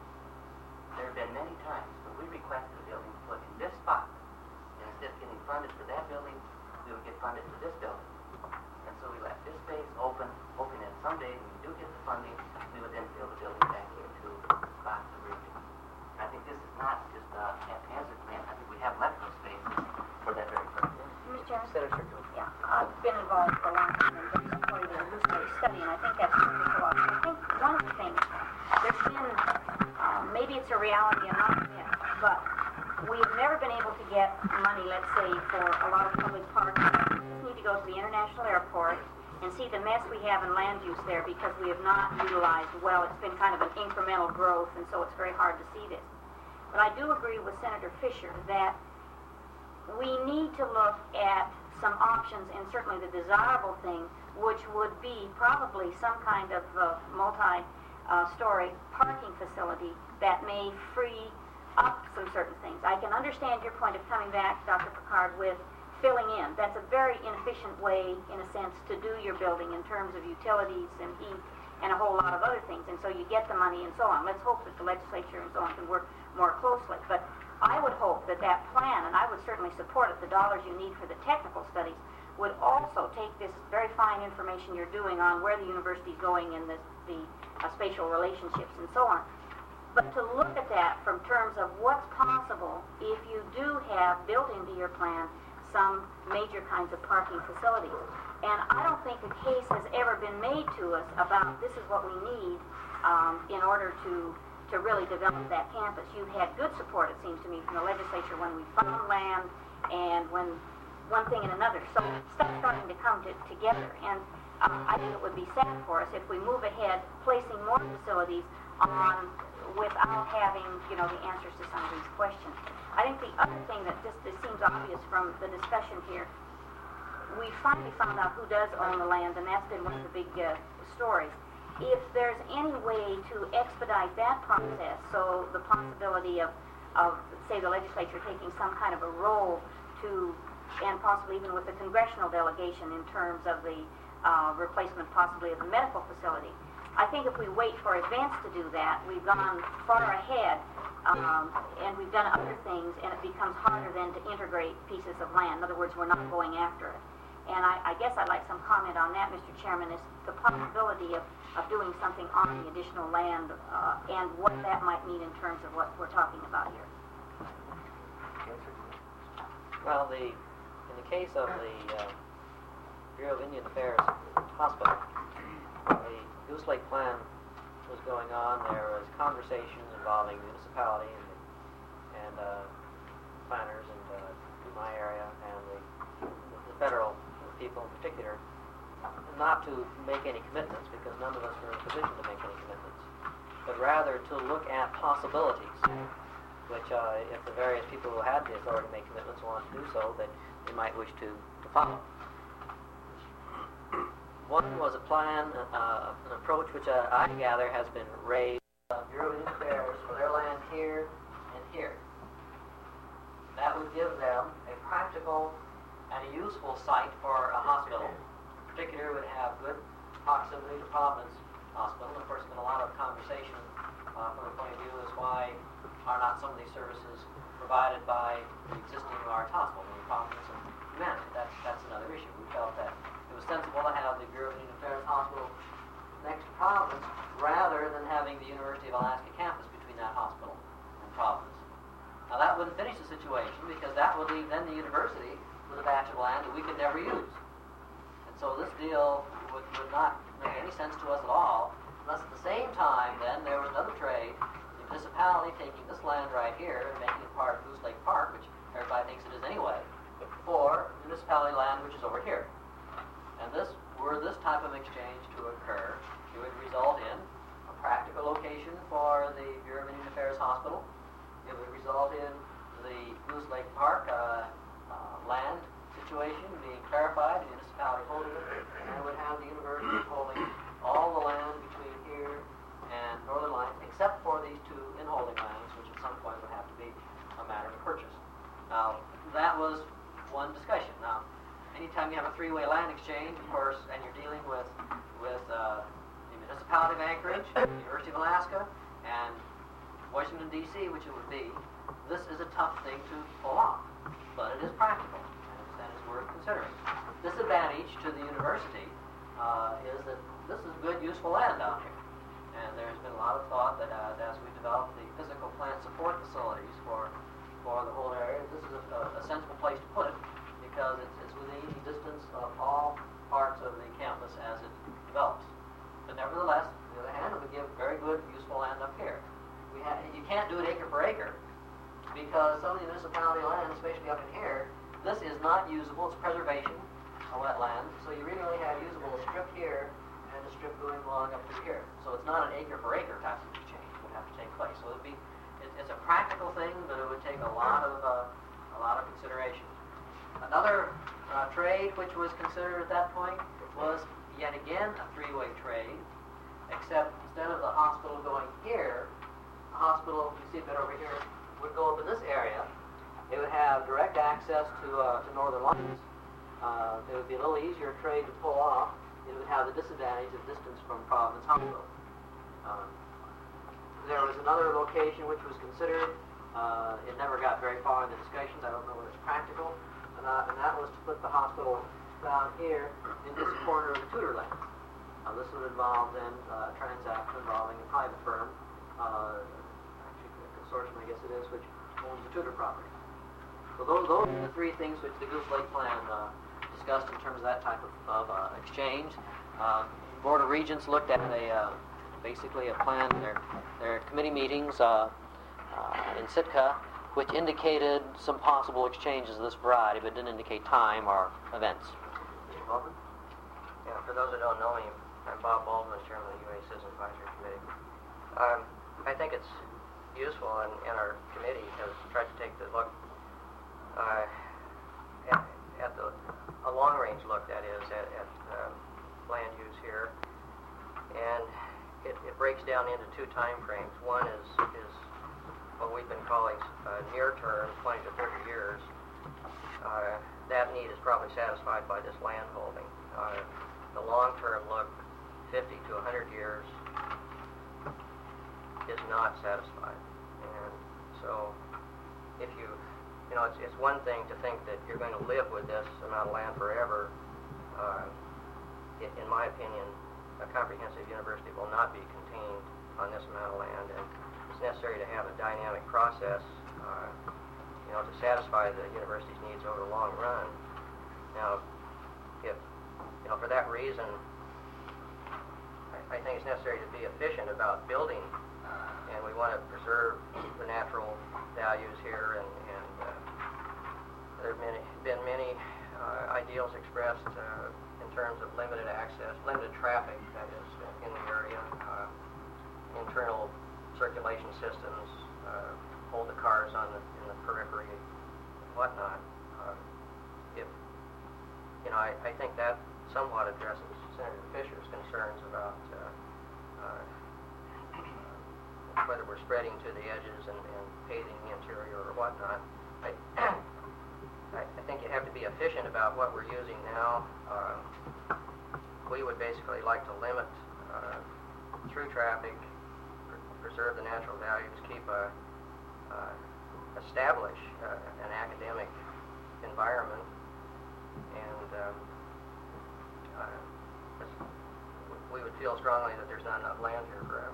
There have been many times when we requested a building put in this spot, and instead of getting funded for that building, we would get funded for this building. And so we left this space open, hoping that someday when we do get the funding, we would then fill the building back into spots of region. I think this is not just a haphazard plan. I think we have left those spaces for that very purpose. Mr. Chairman? Senator Strickland. Yeah, I've been involved for a long time in supporting the Goose Lake study, and I think that's really cool. I think one of the things, there's been, maybe it's a reality and not a myth, but we've never been able to get money, let's say, for a lot of public parks. We just need to go to the international airport and see the mess we have in land use there because we have not utilized well. It's been kind of an incremental growth, and so it's very hard to see this. But I do agree with Senator Fisher that we need to look at some options, and certainly the desirable thing, which would be probably some kind of multi-story parking facility that may free up some certain things. I can understand your point of coming back, Dr. Picard, with filling in. That's a very inefficient way, in a sense, to do your building in terms of utilities and heat and a whole lot of other things, and so you get the money and so on. Let's hope that the legislature and so on can work more closely. But I would hope that that plan, and I would certainly support it, the dollars you need for the technical studies, would also take this very fine information you're doing on where the university is going and the spatial relationships and so on. But to look at that from terms of what's possible if you do have built into your plan some major kinds of parking facilities. And I don't think a case has ever been made to us about this is what we need in order to really develop that campus. You've had good support, it seems to me, from the legislature when we found land and when one thing and another. So stuff's starting to come together. And I think it would be sad for us if we move ahead placing more facilities on without having, the answers to some of these questions. I think the other thing that this seems obvious from the discussion here, we finally found out who does own the land, and that's been one of the big stories. if there's any way to expedite that process, so the possibility of say, the legislature taking some kind of a role to, and possibly even with the congressional delegation in terms of the replacement possibly of the medical facility. I think if we wait for advance to do that, we've gone far ahead, and we've done other things, and it becomes harder then to integrate pieces of land. In other words, we're not going after it. And I guess I'd like some comment on that, Mr. Chairman, is the possibility of doing something on the additional land and what that might mean in terms of what we're talking about here. Well, in the case of the Bureau of Indian Affairs Hospital, the Goose Lake Plan was going on. There was conversation involving the municipality and planners in my area and the federal people in particular, not to make any commitments because none of us were in a position to make any commitments, but rather to look at possibilities, which if the various people who had the authority to make commitments want to do so, that they might wish to follow. One was a plan, an approach which I gather has been raised by Bureau of Indian Affairs for their land here and here. That would give them a practical and a useful site for a hospital. In particular, would have good proximity to Providence Hospital. Of course, there's been a lot of conversation from the point of view as why are not some of these services provided by the existing large hospital, in Providence and Humanity. That's another issue. We felt that it was sensible to have the Bureau of Indian Affairs Hospital next to Providence rather than having the University of Alaska campus between that hospital and Providence. Now that wouldn't finish the situation because that would leave then the university with a batch of land that we could never use. And so this deal would not make any sense to us at all unless at the same time then there was another trade, the municipality taking this land right here and making it part of Goose Lake Park, which everybody thinks it is anyway, for municipality land which is over here. And were this type of exchange to occur, it would result in a practical location for the Bureau of Indian Affairs Hospital. It would result in the Goose Lake Park land situation being clarified, the municipality holding it, and it would have the university holding all the land between here and Northern Lights, except for these two inholding lands, which at some point would have to be a matter of purchase. Now, that was one discussion. Now, anytime you have a three-way land exchange, of course, and you're dealing with the municipality of Anchorage, the University of Alaska, and Washington, D.C., which it would be, this is a tough thing to pull off, but it is practical, and it's worth considering. Disadvantage to the university is that this is good, useful land down here, and there's been a lot of thought that as we develop the physical plant support facilities for the whole area, this is a sensible place to put it, because it's within easy distance of all parts of the campus as it develops. But nevertheless, on the other hand, it would give very good, useful land up here. You can't do it acre for acre, because some of the municipality land, especially up in here, this is not usable. It's preservation, a wetland, so you really only have usable a strip here and a strip going along up through here. So it's not an acre for acre type of exchange that would have to take place. So it's a practical thing, but it would take a lot of consideration. Another trade which was considered at that point was yet again a three-way trade, except instead of the hospital going here, the hospital, you see a bit over here, would go up in this area. It would have direct access to Northern Lights. It would be a little easier trade to pull off. It would have the disadvantage of distance from Providence Hospital. There was another location which was considered. It never got very far in the discussions. I don't know whether it's practical. And that was to put the hospital down here in this corner of the Tudor land. This would involve then a transaction involving a private firm, actually a consortium I guess it is, which owns the Tudor property. So those are the three things which the Goose Lake Plan discussed in terms of that type of exchange. Board of Regents looked at basically a plan, their committee meetings in Sitka, which indicated some possible exchanges of this variety, but didn't indicate time or events. Mr. Baldwin? Yeah, for those that don't know me, I'm Bob Baldwin, Chairman of the UA Citizen Advisory Committee. I think it's useful, and our committee has tried to take the look at a long-range look, that is, at land use here. And breaks down into two time frames. One is what we've been calling near term, 20 to 30 years. That need is probably satisfied by this land holding. The long-term look, 50 to 100 years, is not satisfied. And so, if you know, it's one thing to think that you're going to live with this amount of land forever. In my opinion, a comprehensive university will not be contained on this amount of land, and it's necessary to have a dynamic process, you know, to satisfy the university's needs over the long run. Now, if, you know, for that reason, I think it's necessary to be efficient about building, and we want to preserve the natural values here, and there have been many ideals expressed in terms of limited access, limited traffic, that is, in the area, internal circulation systems, hold the cars in the periphery, and whatnot. If you know, I think that somewhat addresses Senator Fisher's concerns about whether we're spreading to the edges and paving the interior or whatnot. I think you have to be efficient about what we're using now. We would basically like to limit through traffic, preserve the natural values, establish an academic environment, and we would feel strongly that there's not enough land here forever.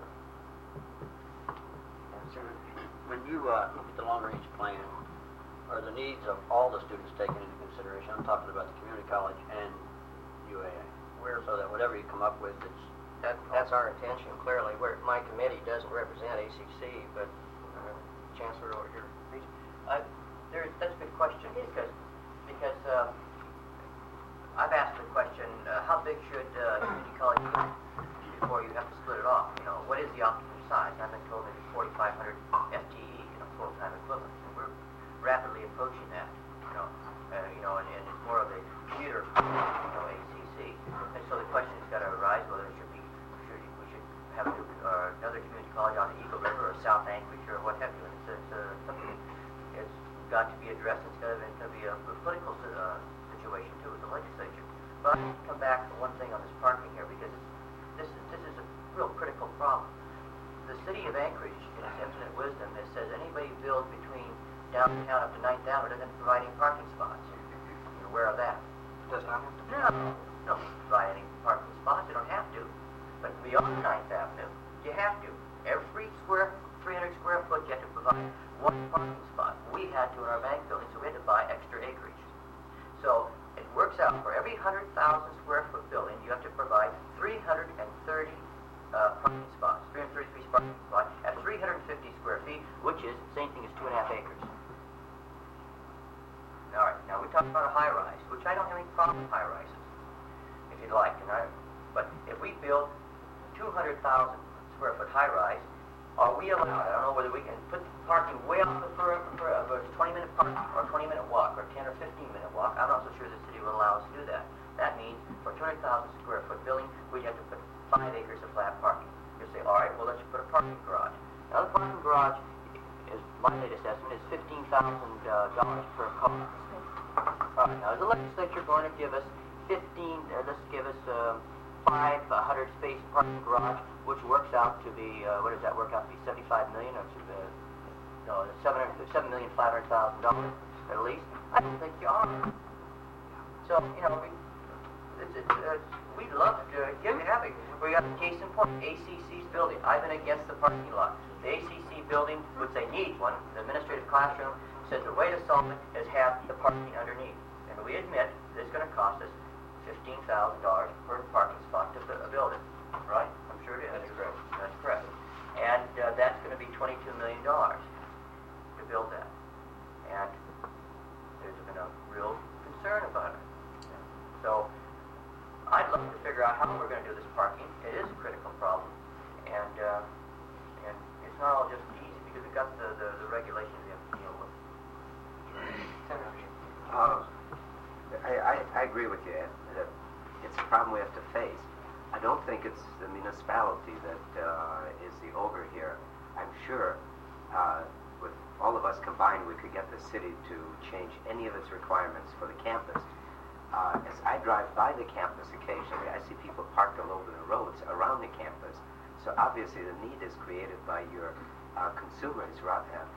When you look at the long-range plan, are the needs of all the students taken into consideration? I'm talking about the community college and UAA. So that whatever you come up with, that's our intention, clearly. My committee doesn't represent ACC, but Chancellor over here. That's a good question, because I've asked the question, how big should community college be before you have to split it off? You know, what is the optimum size? I've been told maybe 4,500 FTE, full-time equivalent, and we're rapidly approaching that. And it's more of a commuter, ACC. And so the question's got to arise whether we should have another community college on the Eagle River or South Anchorage or what have you. And it's something that's got to be addressed. It's going to be a political situation too with the legislature. But I want to come back to one thing on this parking here, because this is a real critical problem. The city of Anchorage, in its infinite wisdom, that says anybody builds between downtown up to 9th Avenue doesn't provide any parking spots. You're aware of that? Does not have to. No, provide any parking spots. You don't have to. But beyond 9th Avenue, you have to. Every 300 square foot, you have to provide one parking spot. We had to in our bank building, so we had to buy extra acreage. So it works out for every 100,000 square foot building, you have to provide 330 parking spots, 333 parking spots at 350 square feet, which is the same thing as 2.5 acres. All right, now we talked about a high-rise, which I don't have any problem with high-rises, if you'd like. But if we build 200,000 square foot high-rise, are we allowed? I don't know whether we can put parking way off the perimeter, 20-minute parking, or a 20-minute walk, or 10 or 15-minute walk. I'm not so sure the city will allow us to do that. That means for a 200,000 square foot building, we'd have to put 5 acres of flat parking. You say, all right, well, let's put a parking garage. Now, the parking garage, is my latest estimate, is $15,000 per car. All right, now, is the legislature going to give us 500 space parking garage, which works out to be, what does that work out to be, $75 million, or $7,500,000 at least? I don't think you are. So, we'd love to have it. We got a case in point, ACC's building. I've been against the parking lot. The ACC building, which they need one, the administrative classroom, says the way to solve it is have the parking underneath. And we admit that it's going to cost us $15,000 per parking spot to build it, right? I'm sure it is. That's correct. That's correct. And that's going to be $22 million to build that. And there's been a real concern about it. So I'd love to figure out how we're going to do this parking. It is a critical problem, and it's not all just easy because we've got the regulations we have to deal with. I agree with you, Ed, that it's a problem we have to face. I don't think it's the municipality that sure with all of us combined we could get the city to change any of its requirements for the campus. As I drive by the campus occasionally, I see people parked all over the roads around the campus. So obviously the need is created by your consumers rather than,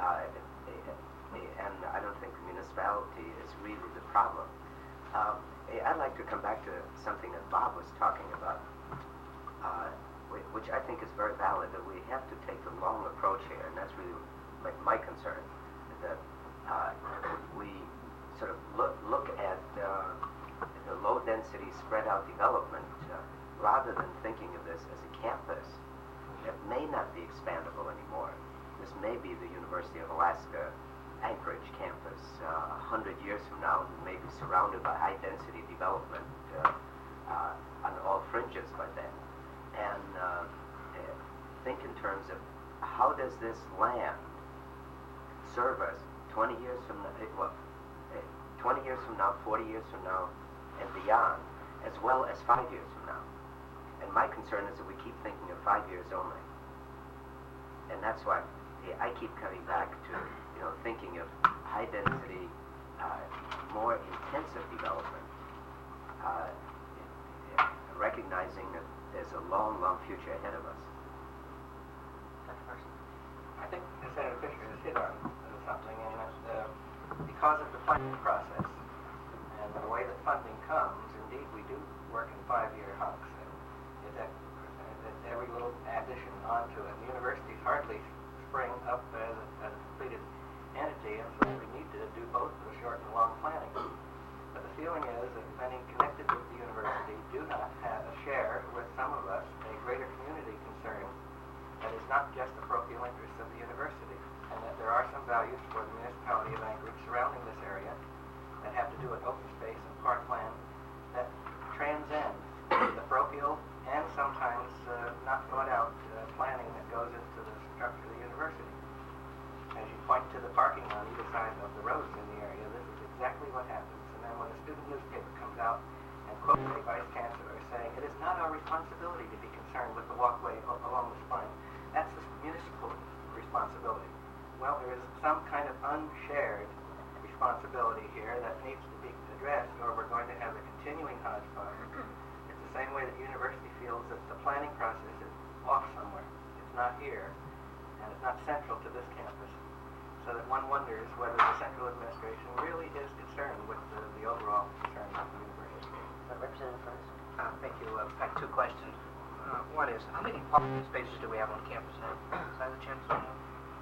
and I don't think the municipality is really the problem. I'd like to come back to something that Bob was talking about, which I think is very valid, that we have to take the long approach here, and that's really like my concern, that we sort of look at the low-density, spread-out development rather than thinking of this as a campus that may not be expandable anymore. This may be the University of Alaska Anchorage campus 100 years from now, and may be surrounded by high-density development on all fringes by then. And think in terms of how does this land serve us 20 years from now, 20 years from now, 40 years from now, and beyond, as well as 5 years from now. And my concern is that we keep thinking of 5 years only. And that's why I keep coming back to, thinking of high density, more intensive development, recognizing that there's a long, long future ahead of us. I think Senator Fisher has hit on something, and because of the planning process and the way that funding comes, indeed we do work in 5-year hunks, and that every little addition onto it. The universities hardly spring up as a completed entity, and so we need to do both the short and long planning. But the feeling is that many connected with the university do not have a share with some of us a greater community concern that is not just the parochial interests of the university, and that there are some values for the municipality of Anchorage surrounding this area that have to do with open space and parkland that transcend the parochial and sometimes not thought out planning that goes into the structure of the university. As you point to the parking on either side of the roads in the area, this is exactly what happens. And then when a student newspaper comes out and quotes a vice chancellor saying, "It is not our responsibility to be concerned with the walkway along the spine. That's the municipal responsibility." Well, there is some kind of unshared responsibility here that needs to be addressed, or we're going to have a continuing hodgepodge. It's the same way that the university feels that the planning process is off somewhere. It's not here, and it's not central to this campus. So that one wonders whether the central administration really is concerned with the overall concern of the university. Representative Furness? Thank you. I have 2 questions. One is, how many parking spaces do we have on campus now? By the chance to know?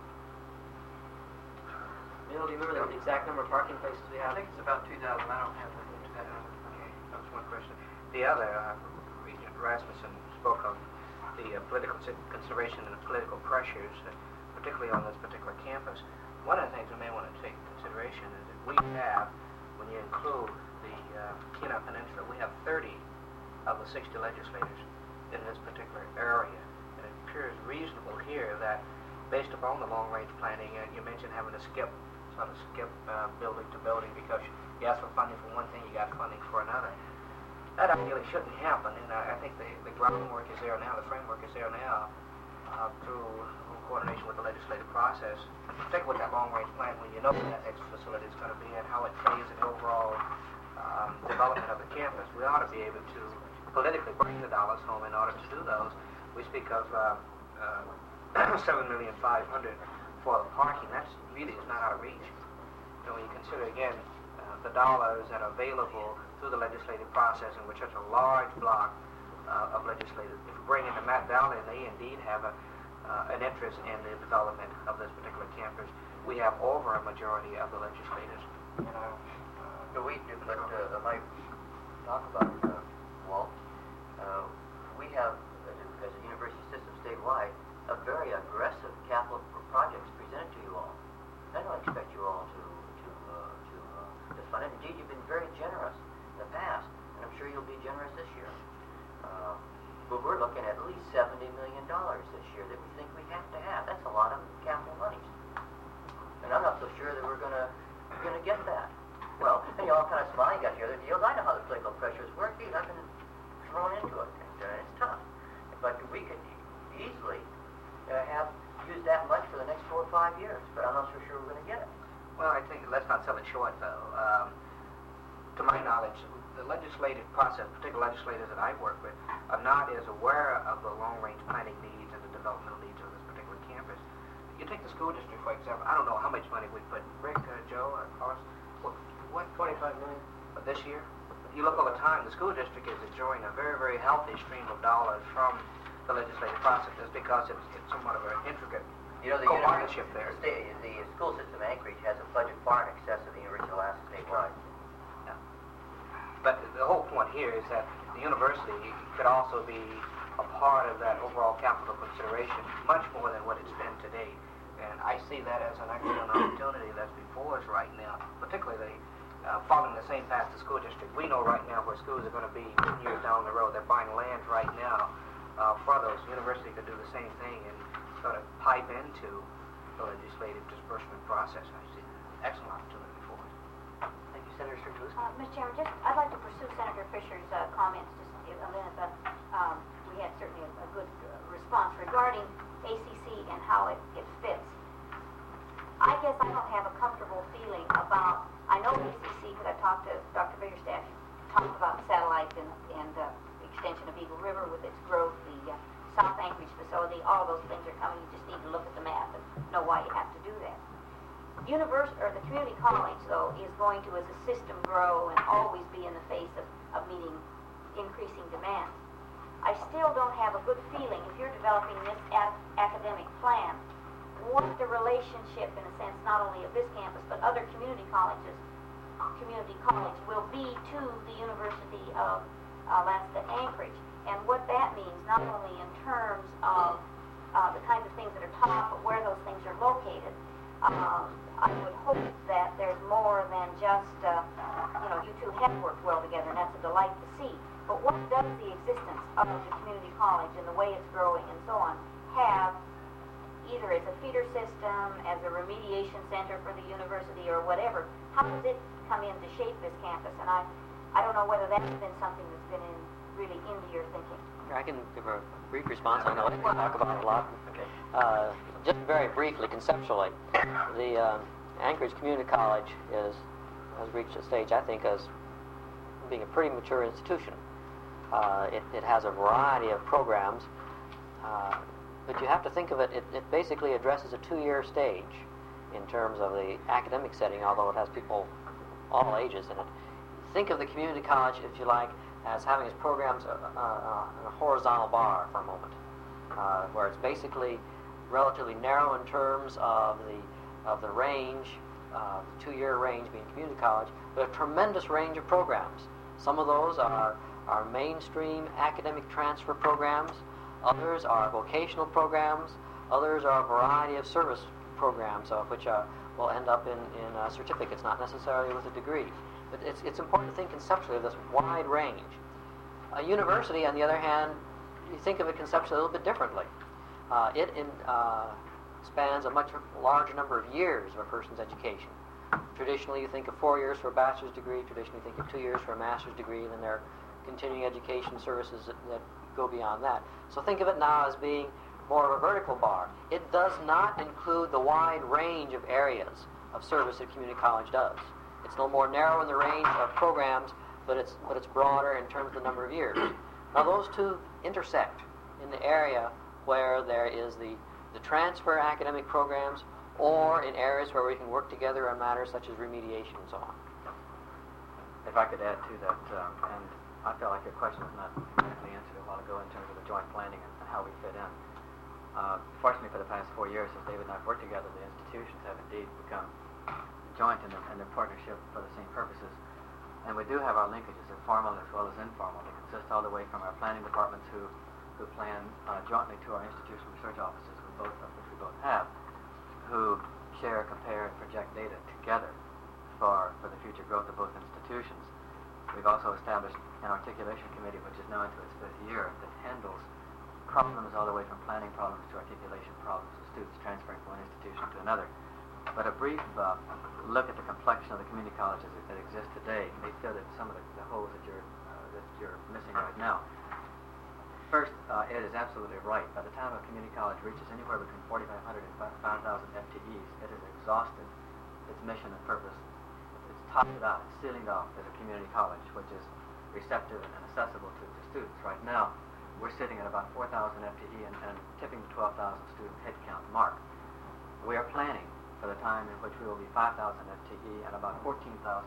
Neil, do you remember the exact number of parking places we have? I think it's about 2,000. I don't have that. Okay, that was one question. The other, Regent Rasmussen spoke of the political consideration and the political pressures, particularly on this particular campus. One of the things we may want to take into consideration is that we have, when you include the Kenai Peninsula, we have 30 of the 60 legislators in this particular area. And it appears reasonable here that, based upon the long-range planning, you mentioned having to skip building to building because you ask for funding for one thing, you got funding for another. That ideally shouldn't happen, and I think the groundwork is there now, the framework is there now, through coordination with the legislative process, particularly with that long-range plan, when you know where that next facility is going to be and how it plays in the overall development of the campus. We ought to be able to politically bring the dollars home in order to do those. We speak of $7,500,000 for the parking. That really is not out of reach. And when you consider again the dollars that are available through the legislative process, in which such a large block of legislators, if you bring in the Matt Valley, and they indeed have an interest in the development of this particular campus, we have over a majority of the legislators. We do, but I might talk about Walt. We have, as a university system statewide, a very aggressive capital projects presented to you all. I don't expect you all to fund it. Indeed, you've been very generous in the past, and I'm sure you'll be generous this year. But we're looking at least $70 million this year that we think we have to have. That's a lot of capital monies, and I'm not so sure that we're gonna get that. Well, and you all kind of smile. You got the other deals. I know how the political pressures work. I've been thrown into it, and it's tough. But we could easily 5 years, but I'm not so sure we're going to get it. Well, I think let's not sell it short, though. To my knowledge, the legislative process, particular legislators that I work with, are not as aware of the long-range planning needs and the developmental needs of this particular campus. You take the school district, for example. I don't know how much money we put. Rick, Joe, Horace, what 25 million. this year? You look over time, the school district is enjoying a very, very healthy stream of dollars from the legislative process. That's because it's somewhat of an intricate You know, the partnership there. The school system of Anchorage has a budget far in excess of the University of Alaska statewide. But the whole point here is that the university could also be a part of that overall capital consideration, much more than what it's been to date. And I see that as an excellent opportunity that's before us right now, particularly following the same path the school district. We know right now where schools are going to be 10 years down the road. They're buying land right now for those. The university could do the same thing and sort of pipe into the legislative disbursement process. I see an excellent opportunity before us. Thank you, Senator Strickland. Mr. Chairman, I'd like to pursue Senator Fisher's comments just a minute, but we had certainly a good response regarding ACC and how it fits. I guess I don't have a comfortable feeling about, I know ACC because I talked to Dr. Biggerstaff, talked about satellite and extension of Eagle River with its growth, the South Anchorage facility, all those things are coming. You just need to look at the map and know why you have to do that. The community college, though, is going to, as a system, grow and always be in the face of meeting increasing demands. I still don't have a good feeling, if you're developing this academic plan, what the relationship, in a sense, not only of this campus, but other community college will be to the University of Alaska Anchorage, and what that means, not only in terms of the kinds of things that are taught, but where those things are located. I would hope that there's more than just, you two have worked well together, and that's a delight to see. But what does the existence of the community college and the way it's growing and so on have, either as a feeder system, as a remediation center for the university, or whatever? How does it come in to shape this campus? And I don't know whether that's been something that's been really into your thinking. I can give a brief response. I know I talk about it a lot. Okay. Just very briefly, conceptually, the Anchorage Community College has reached a stage, I think, as being a pretty mature institution. It has a variety of programs, but you have to think of it basically addresses a 2-year stage in terms of the academic setting, although it has people all ages in it. Think of the community college, if you like, as having its programs on a horizontal bar for a moment, where it's basically relatively narrow in terms of the range, the 2-year range being community college, but a tremendous range of programs. Some of those are mainstream academic transfer programs, others are vocational programs, others are a variety of service programs, which will end up in certificates, not necessarily with a degree. But it's important to think conceptually of this wide range. A university, on the other hand, you think of it conceptually a little bit differently. It spans a much larger number of years of a person's education. Traditionally, you think of 4 years for a bachelor's degree. Traditionally, you think of 2 years for a master's degree, and then there are continuing education services that go beyond that. So think of it now as being more of a vertical bar. It does not include the wide range of areas of service that community college does. It's a little more narrow in the range of programs, but it's broader in terms of the number of years. Now those two intersect in the area where there is the transfer academic programs, or in areas where we can work together on matters such as remediation and so on. If I could add to that, and I felt like your question was not exactly answered a while ago in terms of the joint planning and how we fit in. Fortunately, for the past 4 years, since David and I have worked together, the institutions have indeed become joint in their partnership for the same purposes. And we do have our linkages, they're formal as well as informal. They consist all the way from our planning departments who plan jointly to our institutional research offices, which we both have, who share, compare, and project data together for the future growth of both institutions. We've also established an articulation committee, which is now into its 5th year, that handles problems all the way from planning problems to articulation problems of students transferring from one institution to another. But a brief look at the complexion of the community colleges that exist today may fill in some of the holes that you're missing right now. First, Ed is absolutely right. By the time a community college reaches anywhere between 4,500 and 5,000 FTEs, it has exhausted its mission and purpose. It's topped it out, it's sealing off as a community college, which is receptive and accessible to students. Right now, we're sitting at about 4,000 FTE and tipping the 12,000 student headcount mark. We are planning for the time in which we will be 5,000 FTE and about 14,500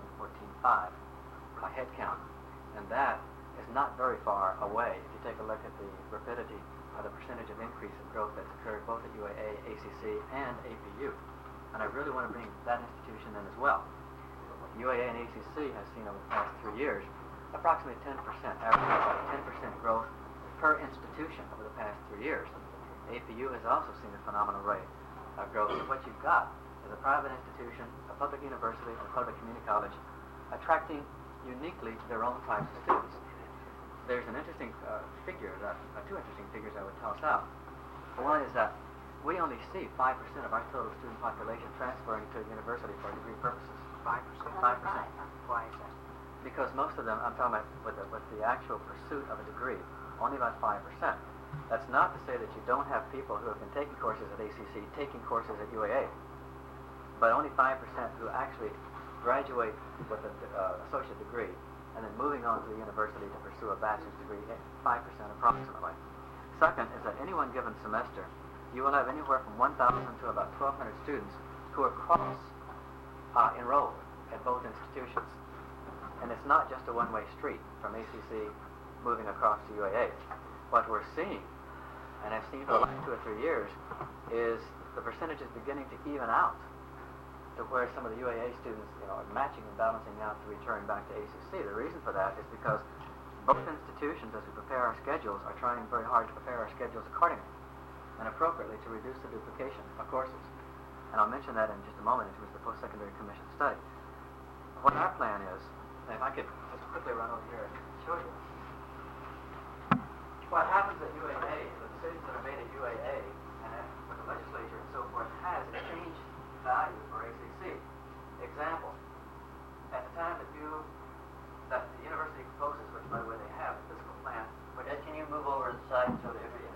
headcount. And that is not very far away if you take a look at the rapidity of the percentage of increase of growth that's occurred both at UAA, ACC, and APU. And I really want to bring that institution in as well. UAA and ACC has seen over the past 3 years approximately 10%, average about 10% growth per institution over the past 3 years. APU has also seen a phenomenal rate of growth. And what you've got is a private institution, a public university, and a public community college attracting uniquely their own types of students. There's an interesting figure, two interesting figures I would toss out. One is that we only see 5% of our total student population transferring to a university for degree purposes. 5%? 5%. Why is that? Because most of them, I'm talking about with the actual pursuit of a degree, only about 5%. That's not to say that you don't have people who have been taking courses at ACC, taking courses at UAA, but only 5% who actually graduate with an associate degree and then moving on to the university to pursue a bachelor's degree, 5% approximately. Second is that any one given semester, you will have anywhere from 1,000 to about 1,200 students who are enrolled at both institutions. And it's not just a one-way street from ACC moving across to UAA. What we're seeing, and I've seen for the last 2 or 3 years, is the percentage is beginning to even out to where some of the UAA students, are matching and balancing out to return back to ACC. The reason for that is because both institutions, as we prepare our schedules, are trying very hard to prepare our schedules accordingly and appropriately to reduce the duplication of courses. And I'll mention that in just a moment in terms of the post-secondary commission study. What our plan is, and if I could just quickly run over here and show you. What happens at UAA, the decisions that are made at UAA and with the legislature and so forth, has a change value for ACC. Example, at the time that the university proposes, which by the way they have, a physical plan. But can you move over to the side so that everybody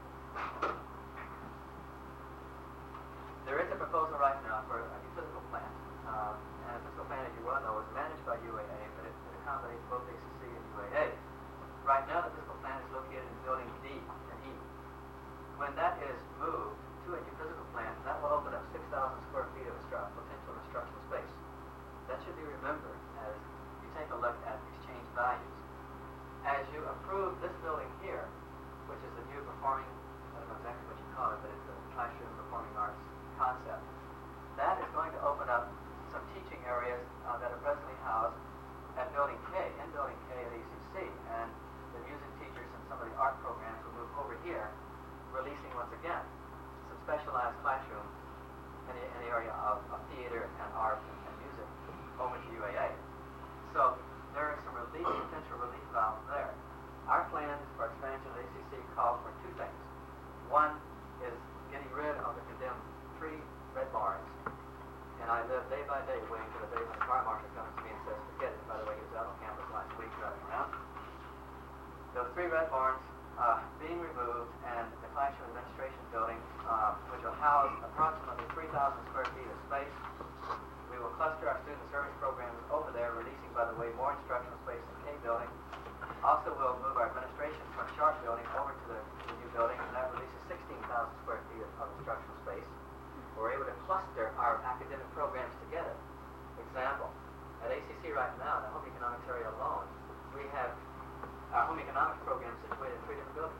There is a proposal right now for a new physical plan. And a physical plan, as you well know, is managed by UAA, but it accommodates both ACC and UAA. Right now, the physical plan is located in building D and E. When that is moved to a new physical plan, that will open up 6,000 square feet of potential instructional space. That should be remembered as you take a look at these changed values. As you approve this building here, which is the new performing, I don't know exactly what you call it, but it's a classroom performing arts concept, that is going to open up some teaching areas that are presently housed at Building K, in Building K at ACC, and the music teachers and some of the art programs will move over here, releasing once again some specialized classrooms in the area of theater and art and music over to UAA. So there is some potential relief valves there. Our plans for expansion of ACC call for two things. One is getting rid of the condemned 3 red barns, and I live day by day waiting for the day when the fire marshal comes to me and says, forget it. By the way, he was out on campus last week driving around. Those 3 red barns being removed, and the classroom administration building, which will house approximately 3,000 square feet of space. We will cluster our student service programs over there, releasing, by the way, more instructional space in K building. Also, we'll move our administration from Sharp building over to the new building, and that releases 16,000 square feet of instructional space. We're able to cluster our academic programs together. Example, at ACC right now, the home economics area alone, we have our home economics program situated in 3 different buildings.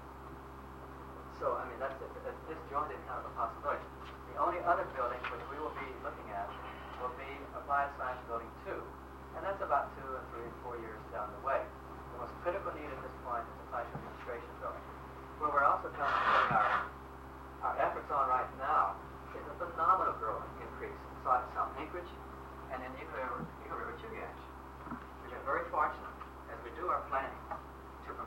So, I mean, that's disjointed kind of a possibility. The only other building which we will be looking at will be Applied Science Building 2, and that's about 2 and 3 and 4 years down the way. The most critical need at this point is the classroom administration building, where we're also concentrating our efforts on right now is a phenomenal growth increase in South Anchorage and in Eagle River Chugach. We've been very fortunate as we do our planning to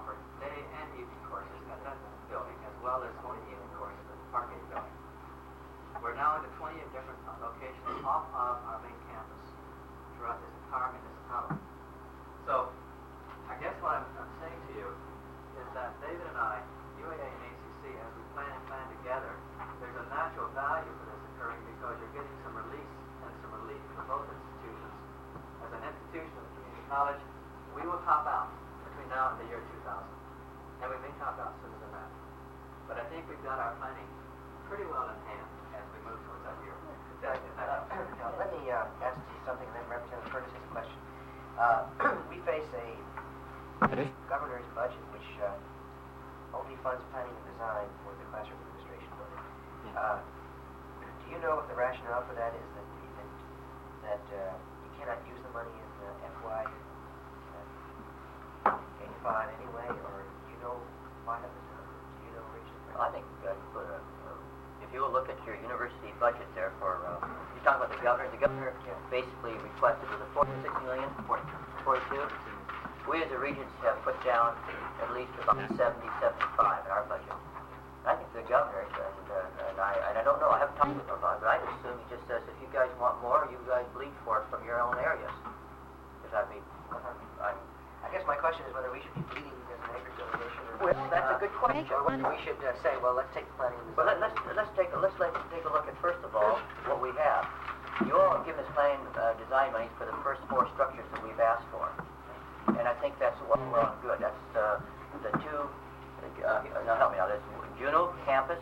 offer day and evening courses at that building, as well as only evening courses at the Parkgate building. We're now in the 20 different locations off of our main campus throughout this entire municipality. So, I guess what I'm saying to you is that David and I, UAA and ACC, as we plan together, there's a natural value for this occurring because you're getting some release and some relief for both institutions. As an institution of the community college, we will top out between now and the year 2000. And we may top out sooner than that. But I think we've got our planning pretty well in hand as we move towards that year. Now, let me ask you something, and then Representative Curtis has a question. We face a governor's budget which only funds planning and design for the classroom administration building. Do you know if the rationale for that is that you cannot use the money in FY 85 anyway, or do you know why that was done? Do you know, Richard? I think if you will look at your university budget there for, you're talking about the governor. The governor basically requested was a 46 million, 42. We as a Regents have put down at least about 70, 75 in our budget. I think the governor, and I don't know, I haven't talked with him about it, but I assume he just says if you guys want more, you guys bleed for it from your own areas. Does that mean? I guess my question is whether we should be bleeding as an acre delegation or Well, that's a good question. or whether we should say, well, let's take the planning and Well, design. let's take a look at first of all what we have. You all have given us planning design money for the first 4 structures that we've asked for, and I think that's well and good. That's the two. Now help me out. That's Juneau campus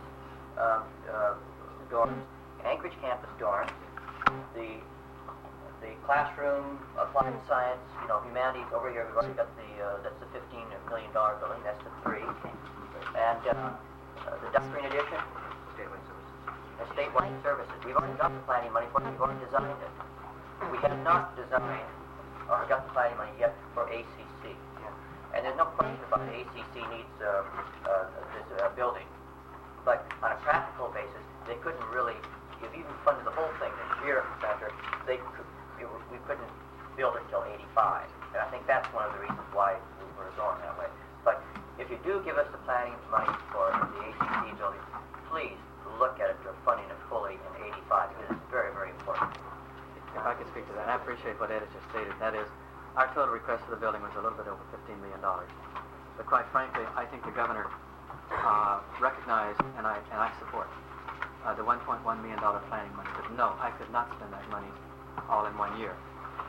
dorms, Anchorage campus dorms, the classroom, applied science, humanities over here. We've already got that's the $15 million building. That's the 3, and the doctrine edition, statewide services. We've already got the planning money for it. We've already designed it. We have not designed or got the planning money yet for ACC. And there's no question about it. ACC needs this building. But on a practical basis, they couldn't really, if you even funded the whole thing this year, etc., we couldn't build it until 85. And I think that's one of the reasons why we're going that way. But if you do give us the planning money for the ACC building, please look at it for funding it fully in 85. It is very, very important. If I could speak to that, and I appreciate what Ed has just stated. That is, our total request for the building was a little bit over $15 million. But quite frankly, I think the governor recognized, and I support, the $1.1 million planning money. But no, I could not spend that money all in 1 year.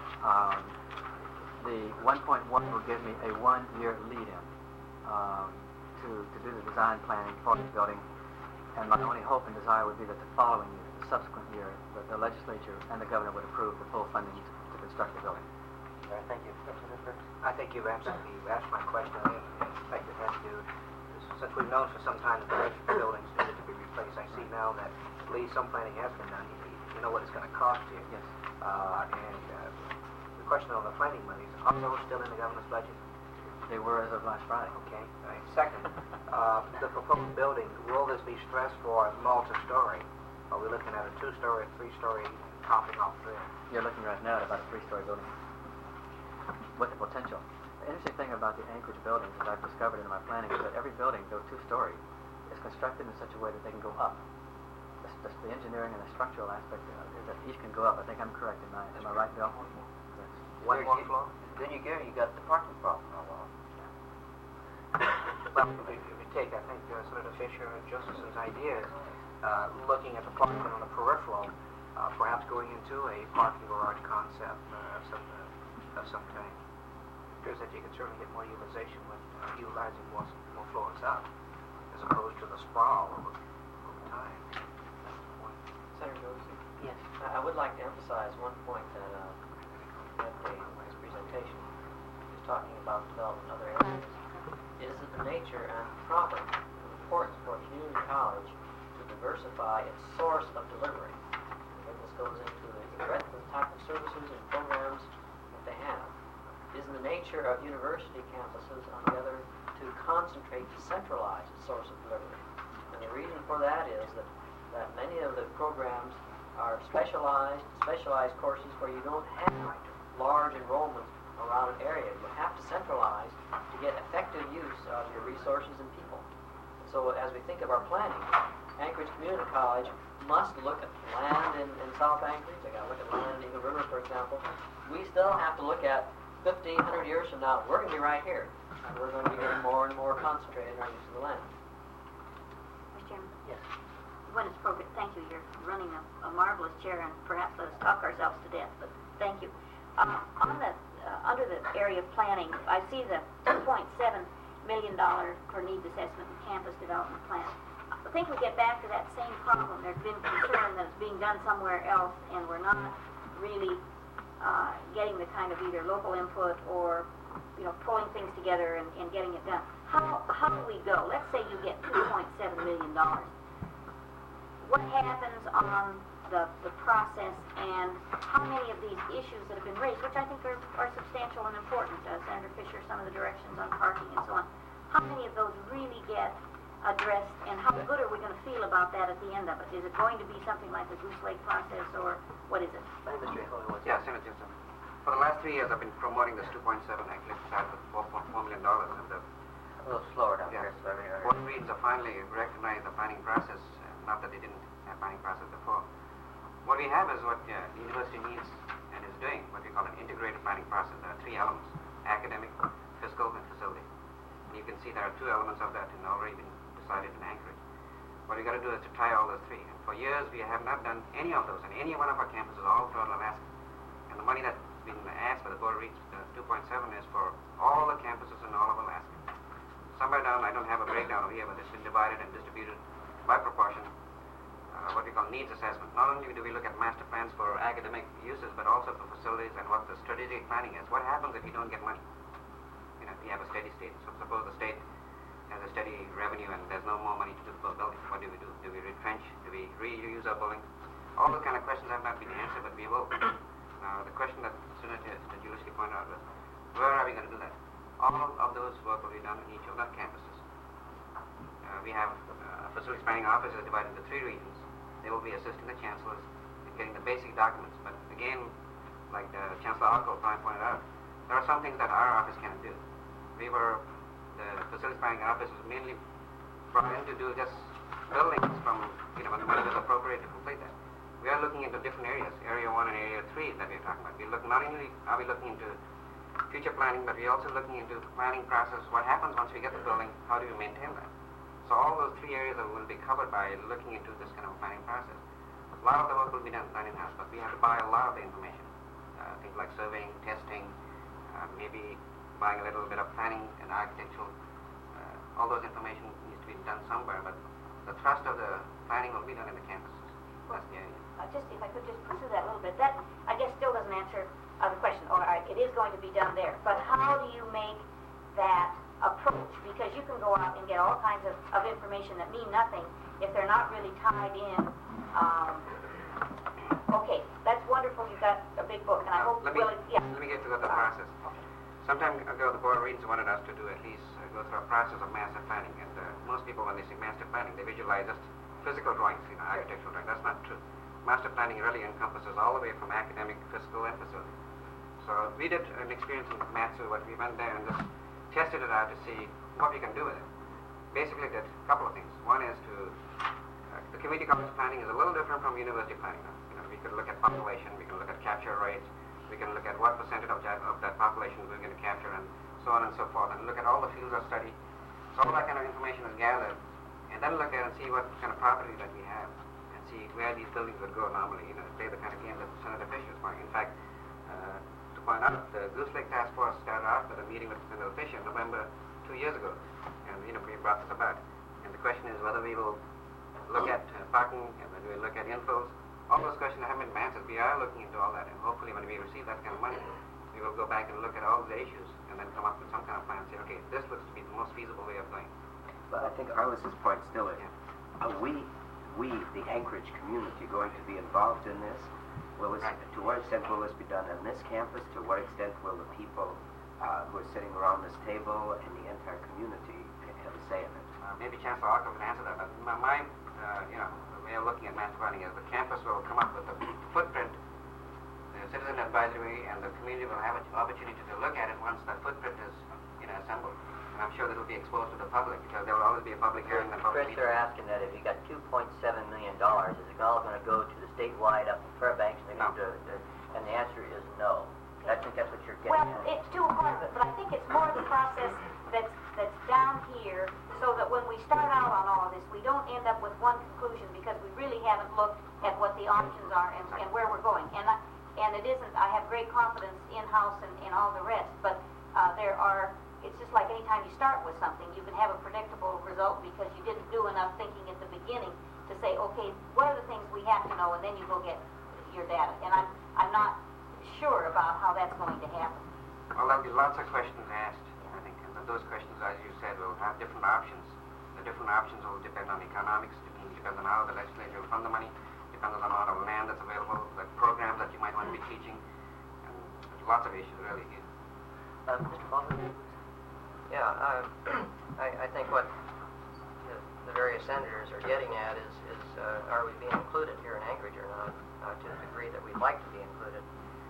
The 1.1 will give me a 1-year lead-in to do the design planning for the building. And my only hope and desire would be that the following year, the subsequent year, that the legislature and the governor would approve the full funding to construct the building. All right, thank you. Representative Curtis? I think you've asked my question. In fact, it has to do, since we've known for some time that the buildings needed to be replaced, I see now that at least some planning has been done. You know what it's going to cost you. Yes. And the question on the planning monies, are those still in the governor's budget? They were as of last Friday. Okay. All right. Second, the proposed building, will this be stressed for multi-story? Are we looking at a 2-story, 3-story, topping off there? You're looking right now at about a 3-story building with the potential. The interesting thing about the Anchorage buildings, as I've discovered in my planning, is that every building, though 2-story, is constructed in such a way that they can go up. The engineering and the structural aspect is that each can go up. I think I'm correct. Am I right, Bill? Yes. One more floor? Then you got the parking problem. Well, if you take, I think, Senator Fisher and Josephson's ideas, looking at the parking on the peripheral, perhaps going into a parking garage concept of some kind, appears that you can certainly get more utilization with utilizing more floors up, as opposed to the sprawl over time. That's the point. Senator Joseph? Yes. I would like to emphasize one point that Ed made in his presentation. He was talking about development in other areas. It is the nature and proper importance for a community college to diversify its source of delivery. And this goes into the breadth of the type of services and programs that they have. It is in the nature of university campuses, on the other, to concentrate, to centralize its source of delivery. And the reason for that is that many of the programs are specialized courses where you don't have large enrollments around an area. You have to centralize to get effective use of your resources and people. So as we think of our planning, Anchorage Community College must look at land in South Anchorage. They got to look at land in Eagle River, for example. We still have to look at 1,500 years from now. We're going to be right here, and we're going to be getting more and more concentrated in our use of the land. Mr. Chairman? Yes. When it's appropriate, thank you. You're running a marvelous chair, and perhaps let us talk ourselves to death, but thank you. Under the area of planning, I see the $2.7 million per needs assessment and campus development plan. I think we get back to that same problem. There's been concern that it's being done somewhere else, and we're not really getting the kind of either local input or, pulling things together and getting it done. How do we go? Let's say you get $2.7 million. What happens on the process, and how many of these issues that have been raised, which I think are substantial and important, Senator Fisher, some of the directions on parking and so on, how many of those really get addressed, and how good are we going to feel about that at the end of it? Is it going to be something like the Goose Lake process, or what is it? Yeah, Senator Gibson. For the last 3 years, I've been promoting this 2.7. Actually, it started with $4.4 million. And A little slower down yeah, here, so every Board of Regents have finally recognized the planning process, not that they didn't have planning process before. What we have is what the university needs and is doing, what we call an integrated planning process. There are 3 elements: academic, fiscal, and facility. And you can see there are 2 elements of that and already been decided in Anchorage. What we got to do is to tie all those 3. And for years, we have not done any of those on any one of our campuses all throughout Alaska. And the money that's been asked by the Board of Regents, 2.7, is for all the campuses in all of Alaska. Somewhere down, I don't have a breakdown over here, but it's been divided and distributed by proportion. What we call needs assessment. Not only do we look at master plans for academic uses, but also for facilities and what the strategic planning is. What happens if you don't get money? We have a steady state. So suppose the state has a steady revenue and there's no more money to do for buildings. What do we do? Do we retrench? Do we reuse our buildings? All those kind of questions have not been answered, but we will. Now, the question that Senator Juliski pointed out was, where are we going to do that? All of those work will be done in each of our campuses. We have facilities planning offices divided into 3 regions. They will be assisting the chancellors in getting the basic documents. But again, like Chancellor Arco pointed out, there are some things that our office can do. The facilities planning office was mainly brought in to do just buildings from, when the money was appropriate to complete that. We are looking into different areas, Area 1 and Area 3 that we're talking about. Not only are we looking into future planning, but we're also looking into the planning process. What happens once we get the building? How do we maintain that? So all those 3 areas will be covered by looking into this kind of planning process. A lot of the work will be done in-house, but we have to buy a lot of the information. Things like surveying, testing, maybe buying a little bit of planning and architectural. All those information needs to be done somewhere, but the thrust of the planning will be done in the campuses. That's the area. If I could just pursue that a little bit, that I guess still doesn't answer the question. All right, it is going to be done there, but how do you make that approach? Because you can go out and get all kinds of information that mean nothing if they're not really tied in. Okay, that's wonderful. You've got a big book, and I hope let me get to the process. Okay. Some time ago, the Board of Regents wanted us to do at least go through a process of master planning, and most people, when they say master planning, they visualize just physical drawings, architectural drawings. That's not true. Master planning really encompasses all the way from academic, fiscal, and facility. So we did an experience in Matsu, what we went there and just tested it out to see what we can do with it. Basically did a couple of things. One is the community college planning is a little different from university planning. We could look at population, we can look at capture rates, we can look at what percentage of that population we're going to capture, and so on and so forth, and look at all the fields of study. So all that kind of information is gathered, and then look at and see what kind of property that we have, and see where these buildings would go normally, play the kind of game that Senator Fisher is playing. In fact, to point out, the Goose Lake Task Force started off with a meeting with Senator Fisher in November 2 years ago, and we brought this about. And the question is whether we will look at parking, and whether we will look at infills. All those questions haven't been answered. We are looking into all that, and hopefully when we receive that kind of money, we will go back and look at all the issues, and then come up with some kind of plan and say, okay, this looks to be the most feasible way of going. But I think Arliss's point still is, are we, the Anchorage community, going to be involved in this? To what extent will this be done on this campus? To what extent will the people who are sitting around this table and the entire community have a say in it? Maybe Chancellor Arco can answer that, but my way of looking at master planning is the campus will come up with a footprint, the citizen advisory, and the community will have an opportunity to look at it once that footprint is, assembled. And I'm sure that it'll be exposed to the public, because there will always be a public hearing and a public Chris, meeting. they're asking that if you got $2.7 million, is it all going to go to the statewide up in Fairbanks? No. And the answer is no. I think that's what you're getting Well, at. it's still part of it, but I think it's more the process that's down here, so that when we start out on all of this, we don't end up with one conclusion, because we really haven't looked at what the options are and where we're going. And it isn't, I have great confidence in-house and all the rest, but it's just like any time you start with something, you can have a predictable result because you didn't do enough thinking at the beginning to say, okay, what are the things we have to know, and then you go get your data. And I'm not sure about how that's going to happen. Well, there'll be lots of questions asked, I think, and those questions, as you said, will have different options. The different options will depend on economics, depend on how the legislature will fund the money, depend on the amount of land that's available, the programs that you might want to be teaching, and there's lots of issues really here. Mr. Baldwin? Yeah, I think what the various senators are getting at is are we being included here in Anchorage or not, to the degree that we'd like to be included.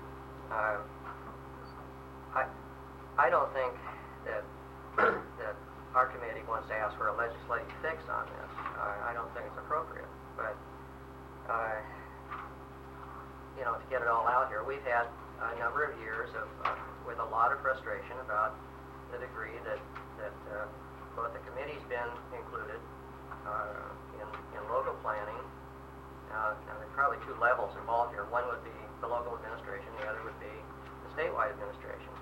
I don't think that that our committee wants to ask for a legislative fix on this. I don't think it's appropriate. But to get it all out here, we've had a number of years with a lot of frustration about the degree that both the committee's been included in local planning. Now, there are probably two levels involved here. One would be the local administration, the other would be the statewide administration.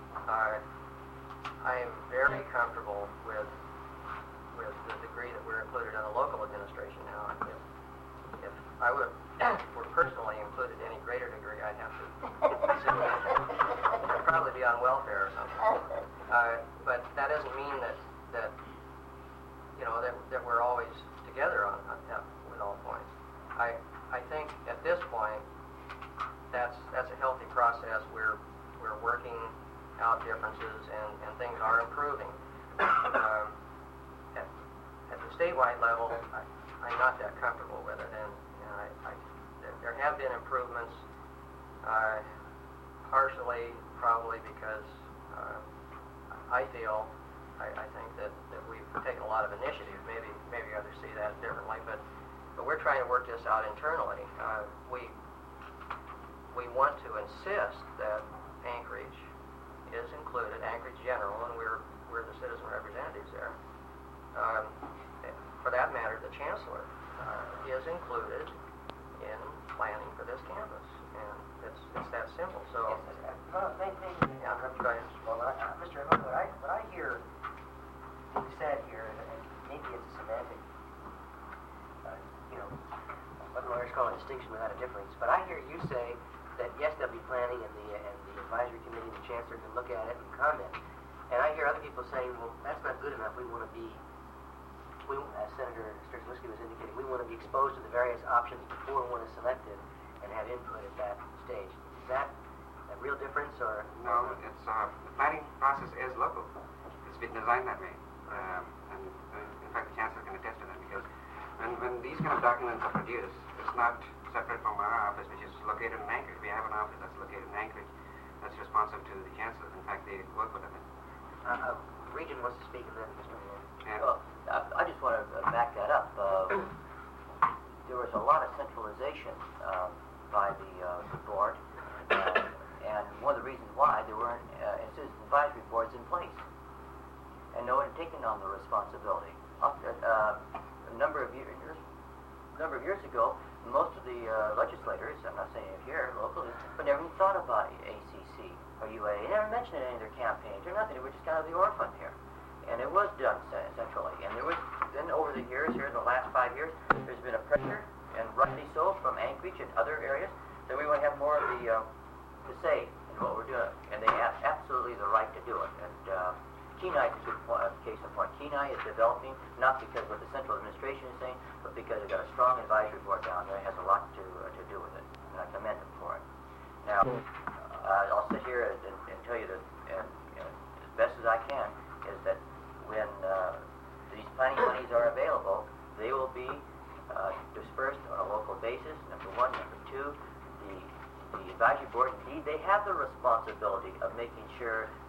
I am very comfortable with the degree that we're included in the local administration now. If I were personally included to any greater degree, I'd have to consider it. I'd probably be on welfare or something. But that doesn't mean that we're always together with all points. I think at this point that's a healthy process. We're working out differences and things are improving. At the statewide level, I'm not that comfortable with it, and there have been improvements, partially probably because I think that we've taken a lot of initiative. Maybe others see that differently, but we're trying to work this out internally. We want to insist that Anchorage is included, Anchorage General, and we're the citizen representatives there. For that matter, the chancellor is included in planning for this campus, and it's that simple. So, Yeah, go ahead. Well, Mr. Evans, what I hear being said here, and maybe it's a semantic, what lawyers call a distinction without a difference, but I hear you say that yes, there'll be planning, and the advisory committee, the chancellor can look at it and comment. And I hear other people saying, well, that's not good enough. We want to be, as Senator Strzelecki was indicating, we want to be exposed to the various options before one is selected and have input at that stage. Is that a real difference, or? No, it's the planning process is local. It's been designed that way, and in fact, the chancellor can attest to that, because when these kind of documents are produced, it's not separate from our office, which is located in Anchorage. We have an office that's located in Anchorage that's responsive to the chancellor. In fact, they work with them. Regent wants to speak on that, Mr. Mayor. Yeah. Well, I just want to back that up. There was a lot of centralization by the board, and one of the reasons why there weren't citizen advisory boards in place, and no one had taken on the responsibility. A number of years ago, most of the legislators, I'm not saying here locally, but never even thought about ACC or UA. They never mentioned it in their campaigns or nothing. It was just kind of the orphan here. And it was done centrally. And there was, then over the years, here in the last 5 years, there's been a pressure, and rightly so, from Anchorage and other areas, that we want to have more of the say in what we're doing. And they have absolutely the right to do it. And Kenai is a good case in point. Kenai is developing, not because what the central administration is saying, but because they've got a strong advisory board down there. It has a lot to do with it. And I commend them for it. Now, I'll sit here and tell you that, and as best as I can, is that when these planning monies are available, they will be dispersed on a local basis, number one. Number two, the advisory board, indeed, they have the responsibility of making sure that the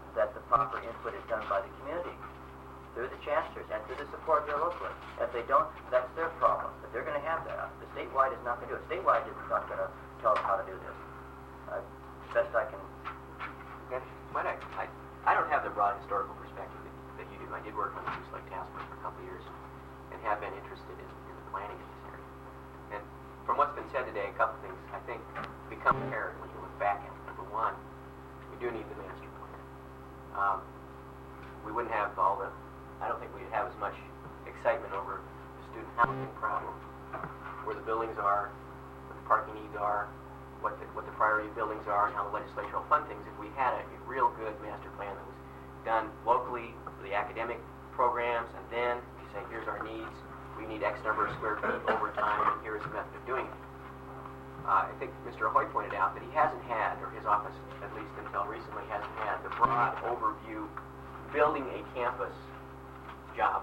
proper input is done by the community, through the chancellors and through the support of their local. If they don't, that's their problem. But they're going to have that. The statewide is not going to do it. Statewide is not going to tell us how to do this. Best I can. Okay. I don't have the broad historical perspective that you do. I did work on the Goose Lake Task Force for a couple of years and have been interested in the planning in this area. And from what's been said today, a couple of things I think become apparent when you look back at it. Number one, we do need the master plan. We wouldn't have I don't think we'd have as much excitement over the student housing problem, where the buildings are, what the parking needs are, what the priority buildings are, and how the legislature will fund things if we had a real good master plan that was done locally for the academic programs, and then you say, here's our needs, we need X number of square feet over time, and here's the method of doing it. I think Mr. Ahoy pointed out that he hasn't had, or his office, at least until recently, hasn't had the broad overview building a campus job.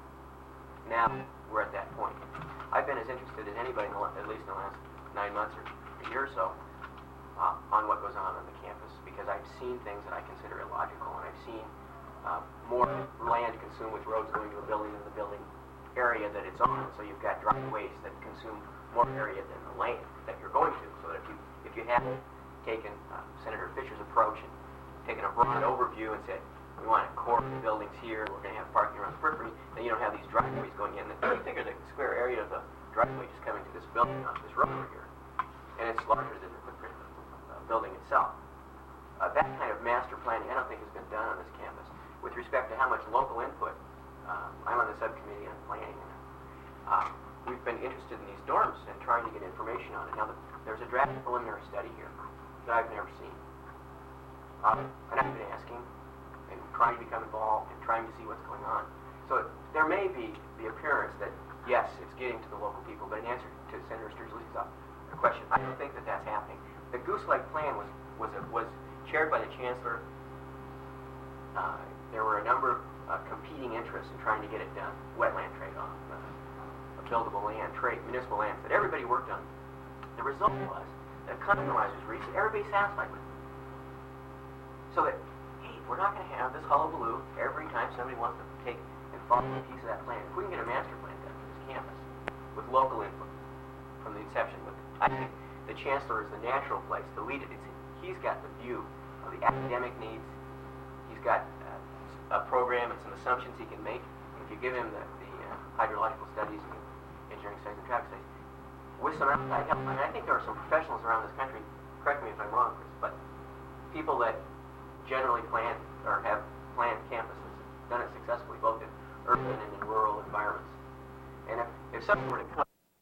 Now we're at that point. I've been as interested as anybody, at least in the last 9 months or a year or so, on what goes on the campus, because I've seen things that I consider illogical, and I've seen more land consumed with roads going to a building than the building area that it's on. So you've got driveways that consume more area than the land that you're going to. So that if you had taken Senator Fisher's approach and taken a broad overview and said, we want to core the buildings here, we're going to have parking around the periphery, then you don't have these driveways going in. And you figure the square area of the driveway just coming to this building off this road over here, and it's larger than the footprint of the building itself. That kind of master planning I don't think has been done on this campus. With respect to how much local input, I'm on the subcommittee on planning. We've been interested in these dorms and trying to get information on it. Now, there's a draft preliminary study here that I've never seen. And I've been asking and trying to become involved and trying to see what's going on. So there may be the appearance that, yes, it's getting to the local people, but in answer to Senator Sturgis' question, I don't think that that's happening. The Goose Lake plan was chaired by the chancellor. There were a number of competing interests in trying to get it done. Wetland trade-off, buildable land, municipal lands that everybody worked on. The result was that a compromise was reached that everybody's satisfied with. So that, hey, we're not going to have this hullabaloo every time somebody wants to take and follow a piece of that plan. If we can get a master plan done for this campus with local input from the inception, I think the chancellor is the natural place to lead it. He's got the view of the academic needs. He's got a program and some assumptions he can make. And if you give him the hydrological studies and engineering studies and traffic studies, with some outside help. I mean, I think there are some professionals around this country, correct me if I'm wrong, Chris, but people that generally plan or have planned campuses, done it successfully, both in urban and in rural environments. And if something were to come